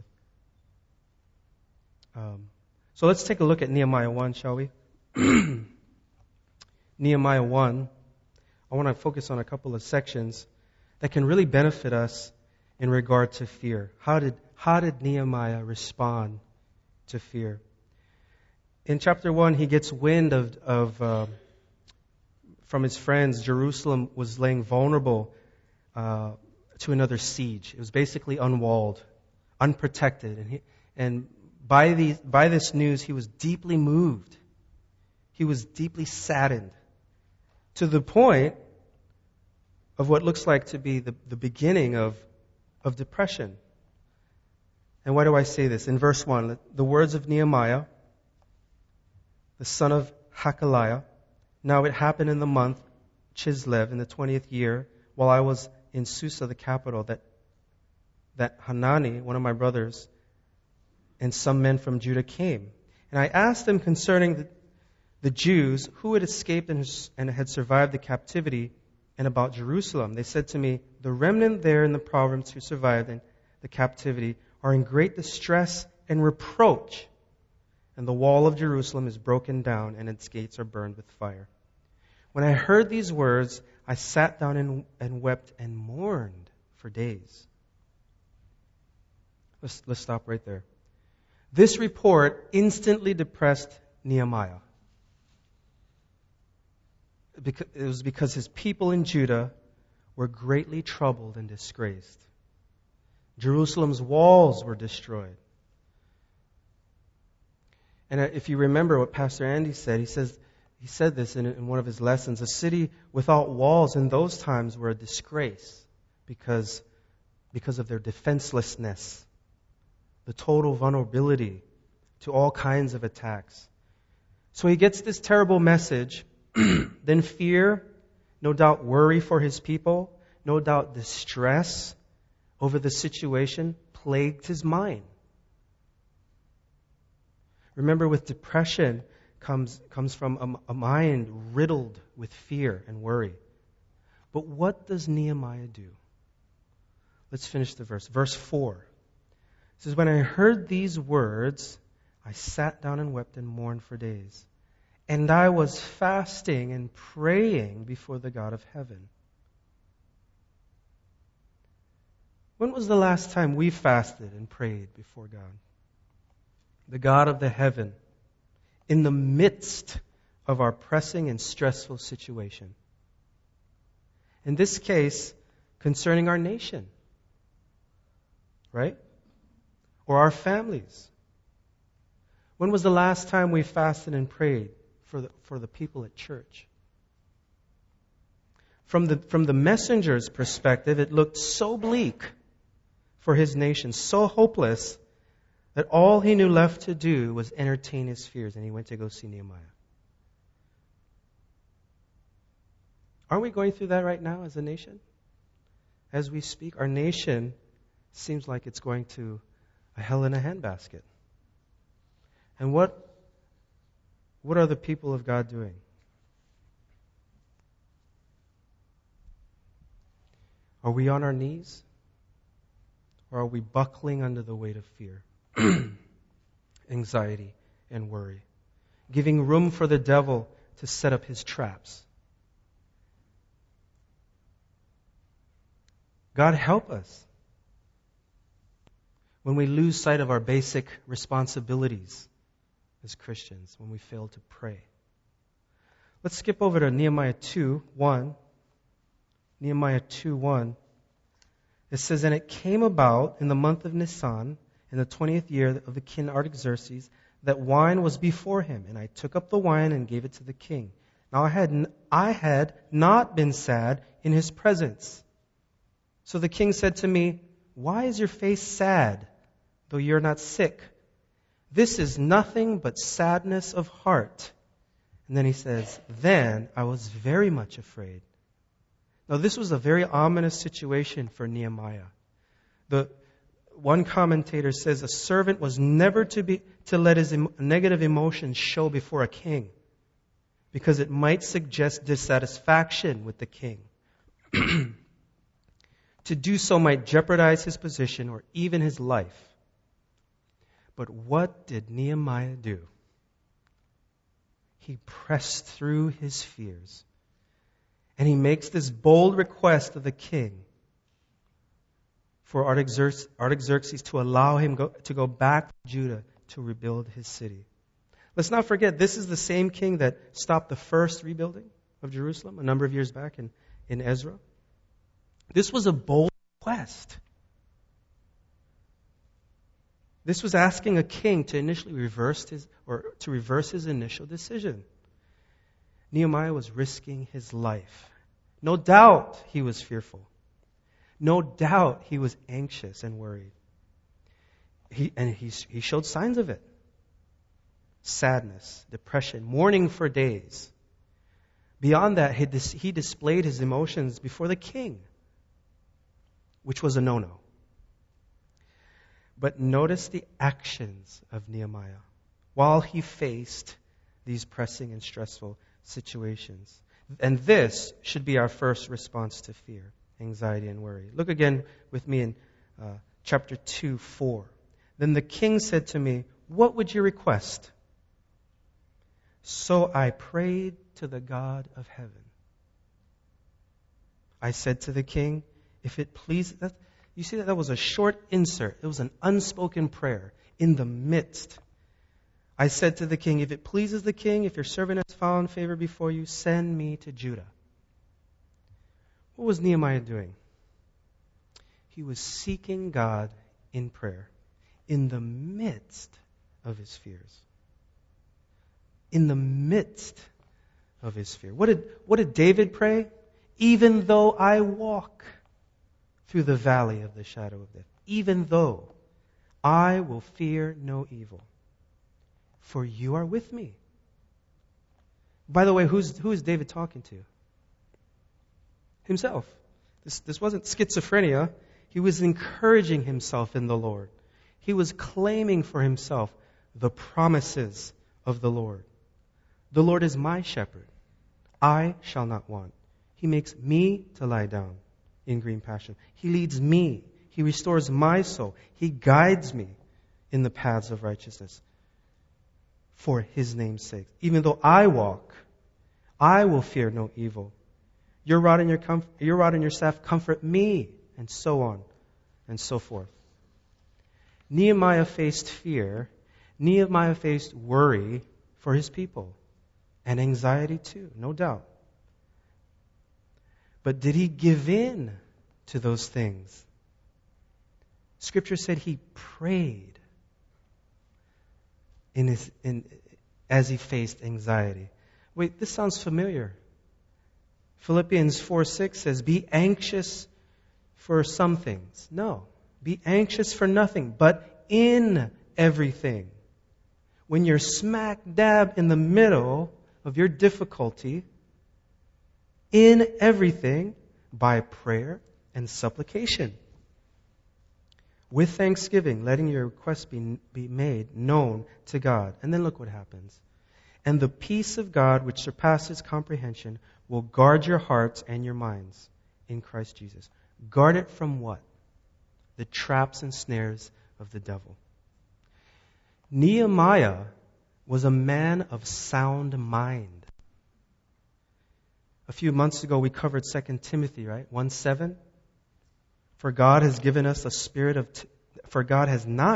So let's take a look at Nehemiah 1, shall we? Nehemiah 1, I want to focus on a couple of sections that can really benefit us in regard to fear. How did Nehemiah respond to fear? In chapter 1, he gets wind of from his friends, Jerusalem was laying vulnerable to another siege. It was basically unwalled, unprotected. And by this news, he was deeply moved. He was deeply saddened to the point of what looks like to be the beginning of depression. And why do I say this? In verse 1, the words of Nehemiah, the son of Hakaliah. Now it happened in the month Chislev, in the 20th year, while I was in Susa, the capital, that Hanani, one of my brothers, and some men from Judah came. And I asked them concerning the Jews who had escaped and had survived the captivity and about Jerusalem. They said to me, the remnant there in the province who survived in the captivity are in great distress and reproach, and the wall of Jerusalem is broken down and its gates are burned with fire. When I heard these words, I sat down and wept and mourned for days. Let's stop right there. This report instantly depressed Nehemiah. It was because his people in Judah were greatly troubled and disgraced. Jerusalem's walls were destroyed. And if you remember what Pastor Andy said, he said this in one of his lessons. A city without walls in those times were a disgrace because of their defenselessness, the total vulnerability to all kinds of attacks. So he gets this terrible message. Then fear, no doubt worry for his people, no doubt distress over the situation plagued his mind. Remember, with depression comes from a mind riddled with fear and worry. But what does Nehemiah do? Let's finish the verse. Verse 4. It says, when I heard these words, I sat down and wept and mourned for days. And I was fasting and praying before the God of heaven. When was the last time we fasted and prayed before God? The God of the heaven, in the midst of our pressing and stressful situation. In this case, concerning our nation, right? Or our families. When was the last time we fasted and prayed for the people at church? From the messenger's perspective, it looked so bleak for his nation, so hopeless, that all he knew left to do was entertain his fears, and he went to go see Nehemiah. Aren't we going through that right now as a nation? As we speak, our nation seems like it's going to a hell in a handbasket. And what are the people of God doing? Are we on our knees? Or are we buckling under the weight of fear, anxiety, and worry, giving room for the devil to set up his traps? God help us when we lose sight of our basic responsibilities as Christians, when we fail to pray. Let's skip over to Nehemiah 2:1. Nehemiah 2:1. It says, and it came about in the month of Nisan, in the 20th year of the king Artaxerxes, that wine was before him, and I took up the wine and gave it to the king. Now I had not been sad in his presence. So the king said to me, why is your face sad, though you're not sick? This is nothing but sadness of heart. And then he says, then I was very much afraid. Now this was a very ominous situation for Nehemiah. One commentator says a servant was never to let his negative emotions show before a king, because it might suggest dissatisfaction with the king. To do so might jeopardize his position or even his life. But what did Nehemiah do? He pressed through his fears. And he makes this bold request of the king for Artaxerxes to allow him to go back to Judah to rebuild his city. Let's not forget, this is the same king that stopped the first rebuilding of Jerusalem a number of years back in Ezra. This was a bold request. This was asking a king to initially reverse his initial decision. Nehemiah was risking his life. No doubt he was fearful. No doubt he was anxious and worried. He showed signs of it. Sadness, depression, mourning for days. Beyond that, he displayed his emotions before the king, which was a no-no. But notice the actions of Nehemiah while he faced these pressing and stressful situations. And this should be our first response to fear, anxiety, and worry. Look again with me in chapter 2:4. Then the king said to me, "What would you request?" So I prayed to the God of heaven. I said to the king, "If it pleases..." You see that was a short insert. It was an unspoken prayer in the midst. I said to the king, "If it pleases the king, if your servant has found favor before you, send me to Judah." What was Nehemiah doing? He was seeking God in prayer in the midst of his fears. In the midst of his fear. What did David pray? Even though I walk through the valley of the shadow of death, even though I will fear no evil, for you are with me. By the way, who is David talking to? Himself. This wasn't schizophrenia. He was encouraging himself in the Lord. He was claiming for himself the promises of the Lord. The Lord is my shepherd. I shall not want. He makes me to lie down in green pasture. He leads me. He restores my soul. He guides me in the paths of righteousness for His name's sake. Even though I walk, I will fear no evil. Your rod and your staff comfort me, and so on and so forth. Nehemiah faced fear. Nehemiah faced worry for his people, and anxiety too, no doubt. But did he give in to those things? Scripture said he prayed as he faced anxiety. Wait, this sounds familiar. Philippians 4:6 says, "Be anxious for some things." No, be anxious for nothing, but in everything. When you're smack dab in the middle of your difficulty, in everything, by prayer and supplication, with thanksgiving, letting your requests be made known to God. And then look what happens. And the peace of God, which surpasses comprehension, will guard your hearts and your minds in Christ Jesus. Guard it from what? The traps and snares of the devil. Nehemiah was a man of sound mind. A few months ago we covered 2 Timothy, right? 1:7. For God has given us a spirit of given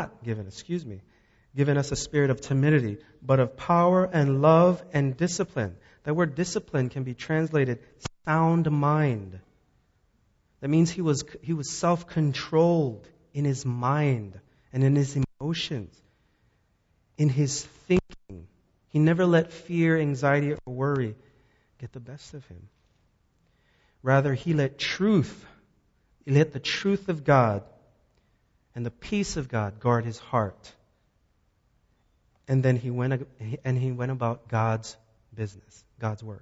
us a spirit of timidity, but of power and love and discipline. That word discipline can be translated sound mind. That means he was self-controlled in his mind and in his emotions, in his thinking. He never let fear, anxiety, or worry get the best of him. Rather, he let the truth of God and the peace of God guard his heart. And then he went about God's business, God's work.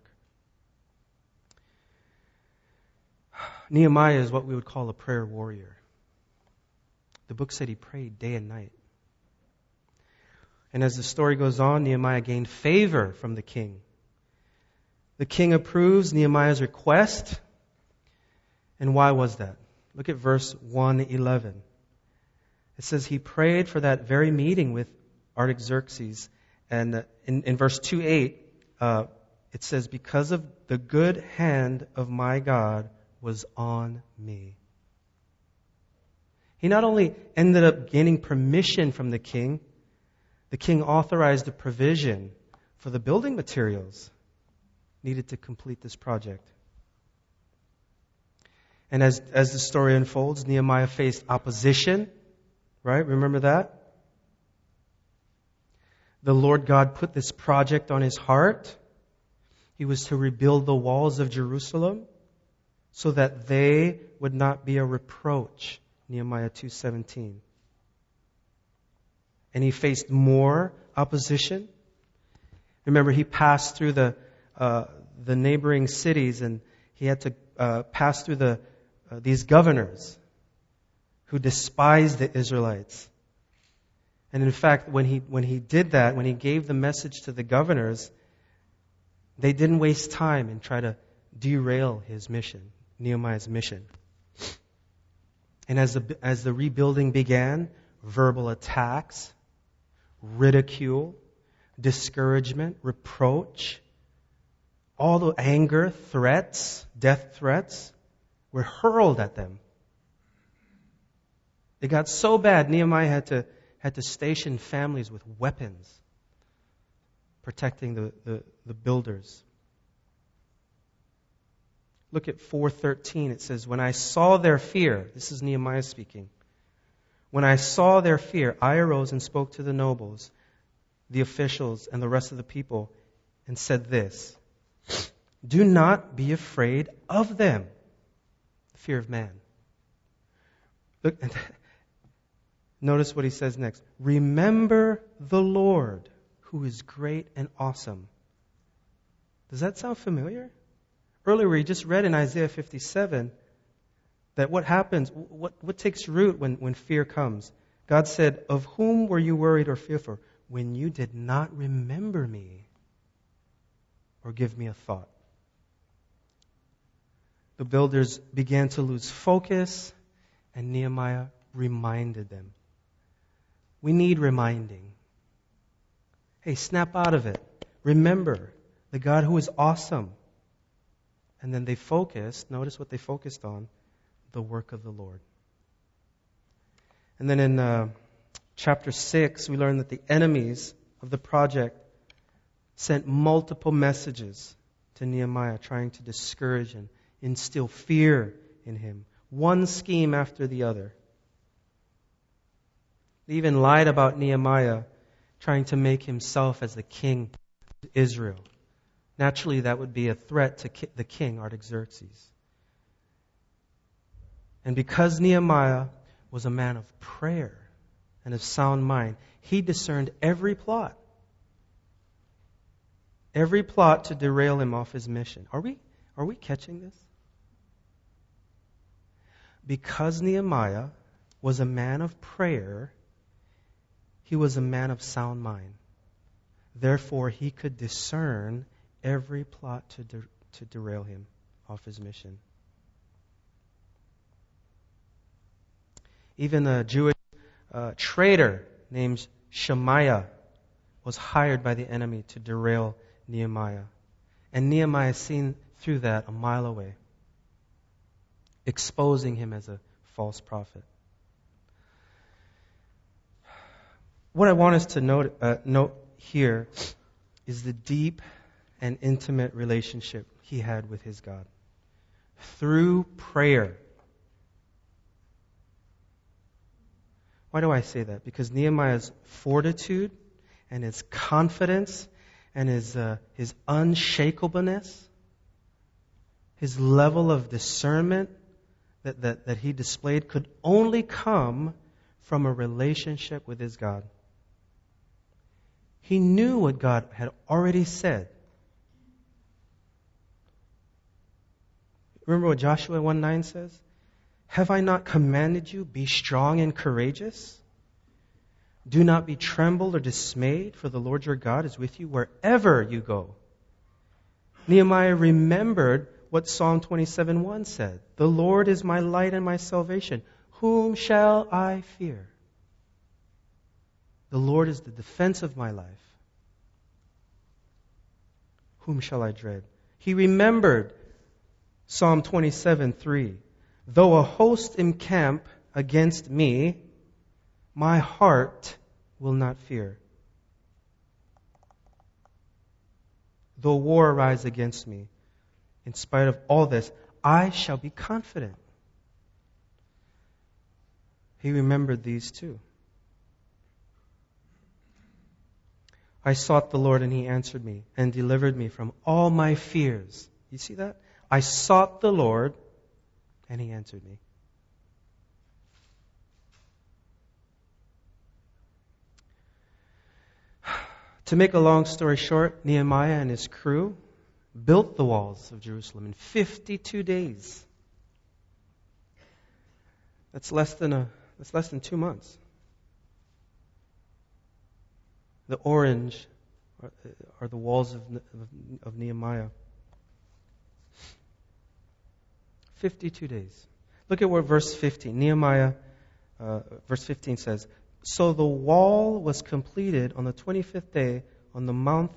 Nehemiah is what we would call a prayer warrior. The book said he prayed day and night. And as the story goes on, Nehemiah gained favor from the king. The king approves Nehemiah's request. And why was that? Look at verse 1:11. It says he prayed for that very meeting with Artaxerxes. And in verse 2:8, it says, because of the good hand of my God was on me. He not only ended up gaining permission from the king authorized a provision for the building materials needed to complete this project. And as the story unfolds, Nehemiah faced opposition, right? Remember that? The Lord God put this project on his heart. He was to rebuild the walls of Jerusalem so that they would not be a reproach. Nehemiah 2:17. And he faced more opposition. Remember, he passed through the neighboring cities, and he had to pass through these governors who despised the Israelites. And in fact, when he did that, when he gave the message to the governors, They didn't waste time and try to derail his mission, Nehemiah's mission. And as the rebuilding began, verbal attacks, ridicule, discouragement, reproach, all the anger, threats, death threats were hurled at them. It got so bad, Nehemiah had to station families with weapons, protecting the builders. Look at 4:13. It says, when I saw their fear, this is Nehemiah speaking. When I saw their fear, I arose and spoke to the nobles, the officials, and the rest of the people, and said this, do not be afraid of them. The fear of man. Look, notice what he says next. Remember the Lord, who is great and awesome. Does that sound familiar? Earlier we just read in Isaiah 57 that what happens, what takes root when fear comes. God said, of whom were you worried or fearful? When you did not remember me or give me a thought. The builders began to lose focus, and Nehemiah reminded them. We need reminding. Hey, snap out of it. Remember the God who is awesome. And then they focused, notice what they focused on, the work of the Lord. And then in chapter 6, we learn that the enemies of the project sent multiple messages to Nehemiah, trying to discourage and instill fear in him. One scheme after the other. They even lied about Nehemiah, trying to make himself as the king of Israel. Naturally, that would be a threat to the king, Artaxerxes. And because Nehemiah was a man of prayer and of sound mind, he discerned every plot to derail him off his mission. Are we catching this? Because Nehemiah was a man of prayer, he was a man of sound mind. Therefore, he could discern every plot to derail him off his mission. Even a Jewish traitor named Shemaiah was hired by the enemy to derail Nehemiah. And Nehemiah seen through that a mile away, exposing him as a false prophet. What I want us to note here is the deep and intimate relationship he had with his God through prayer. Why do I say that? Because Nehemiah's fortitude and his confidence and his unshakableness, his level of discernment that he displayed could only come from a relationship with his God. He knew what God had already said. Remember what Joshua 1:9 says? Have I not commanded you, be strong and courageous? Do not be trembled or dismayed, for the Lord your God is with you wherever you go. Nehemiah remembered what Psalm 27:1 said. The Lord is my light and my salvation. Whom shall I fear? The Lord is the defense of my life. Whom shall I dread? He remembered Psalm 27:3. Though a host encamp against me, my heart will not fear. Though war arise against me, in spite of all this, I shall be confident. He remembered these too. I sought the Lord and He answered me and delivered me from all my fears. You see that? I sought the Lord and He answered me. To make a long story short, Nehemiah and his crew built the walls of Jerusalem in 52 days. That's less than 2 months. The orange are the walls of Nehemiah. 52 days. Look at what verse 15, Nehemiah, verse 15 says, "So the wall was completed on the 25th day of the month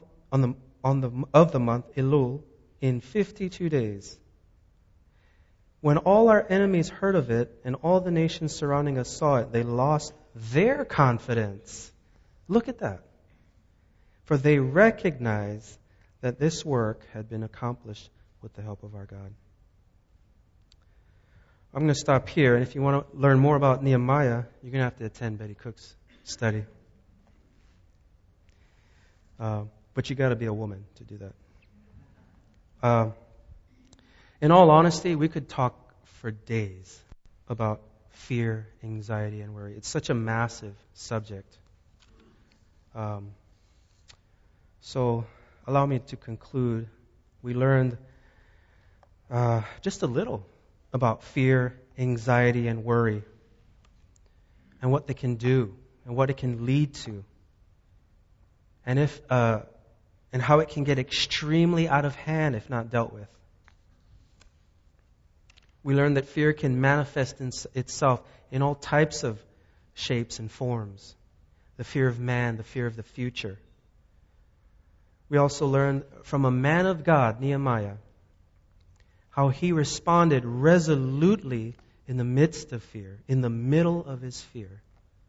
Elul in 52 days. When all our enemies heard of it and all the nations surrounding us saw it, they lost their confidence." Look at that. "For they recognized that this work had been accomplished with the help of our God." I'm going to stop here, and if you want to learn more about Nehemiah, you're going to have to attend Betty Cook's study. But you got to be a woman to do that. In all honesty, we could talk for days about fear, anxiety, and worry. It's such a massive subject. So allow me to conclude. We learned just a little about fear, anxiety, and worry, and what they can do, and what it can lead to, and how it can get extremely out of hand if not dealt with. We learned that fear can manifest itself in all types of shapes and forms. The fear of man, the fear of the future. We also learned from a man of God, Nehemiah, how he responded resolutely in the midst of fear, in the middle of his fear,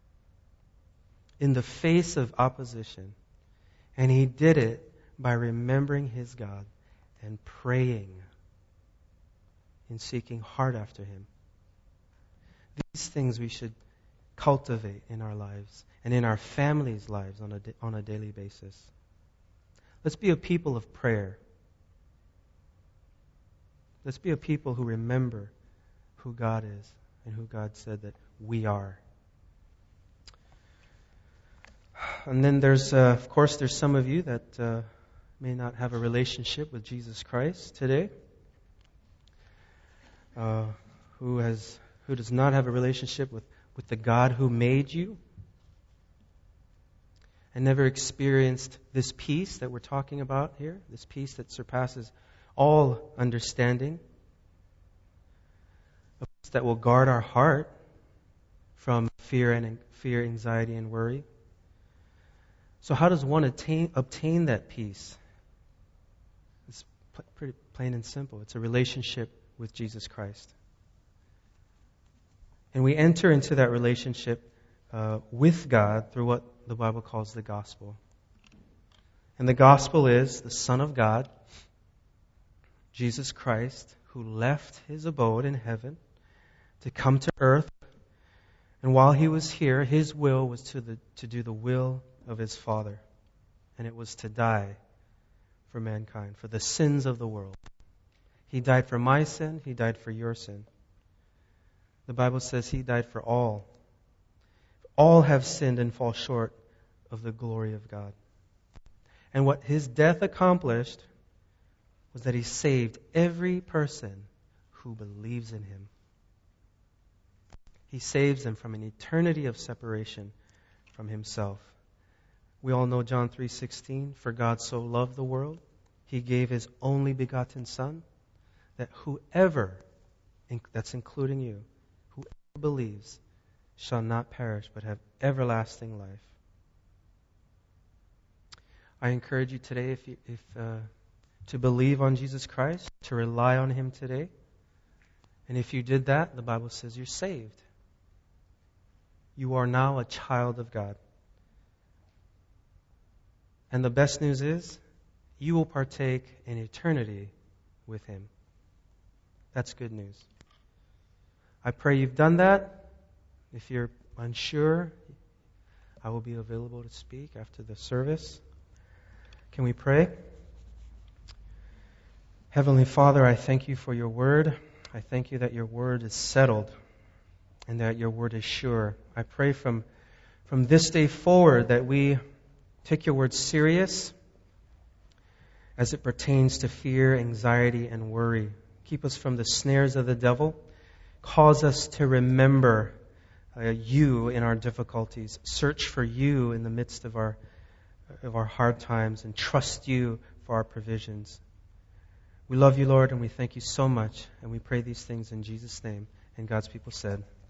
in the face of opposition. And he did it by remembering his God and praying and seeking hard after him. These things we should cultivate in our lives and in our families' lives on a daily basis. Let's be a people of prayer. Let's be a people who remember who God is and who God said that we are. And then there's, of course, there's some of you that may not have a relationship with Jesus Christ today, who does not have a relationship with the God who made you, and never experienced this peace that we're talking about here, this peace that surpasses all understanding, a peace that will guard our heart from fear, anxiety, and worry. So how does one obtain that peace? It's pretty plain and simple. It's a relationship with Jesus Christ. And we enter into that relationship with God through what the Bible calls the gospel. And the gospel is the Son of God, Jesus Christ, who left his abode in heaven to come to earth. And while he was here, his will was to do the will of his Father. And it was to die for mankind, for the sins of the world. He died for my sin, he died for your sin. The Bible says he died for all. All have sinned and fall short of the glory of God. And what his death accomplished was that he saved every person who believes in him. He saves them from an eternity of separation from himself. We all know John 3:16, "For God so loved the world, he gave his only begotten Son, that whoever," that's including you, "whoever believes shall not perish but have everlasting life." I encourage you today, if to believe on Jesus Christ, to rely on him today. And if you did that, the Bible says you're saved. You are now a child of God. And the best news is, you will partake in eternity with him. That's good news. I pray you've done that. If you're unsure, I will be available to speak after the service. Can we pray? Heavenly Father, I thank you for your word. I thank you that your word is settled and that your word is sure. I pray from this day forward that we take your word serious as it pertains to fear, anxiety, and worry. Keep us from the snares of the devil. Cause us to remember you in our difficulties. Search for you in the midst of our of our hard times and trust you for our provisions. We love you, Lord, and we thank you so much. And we pray these things in Jesus' name. And God's people said,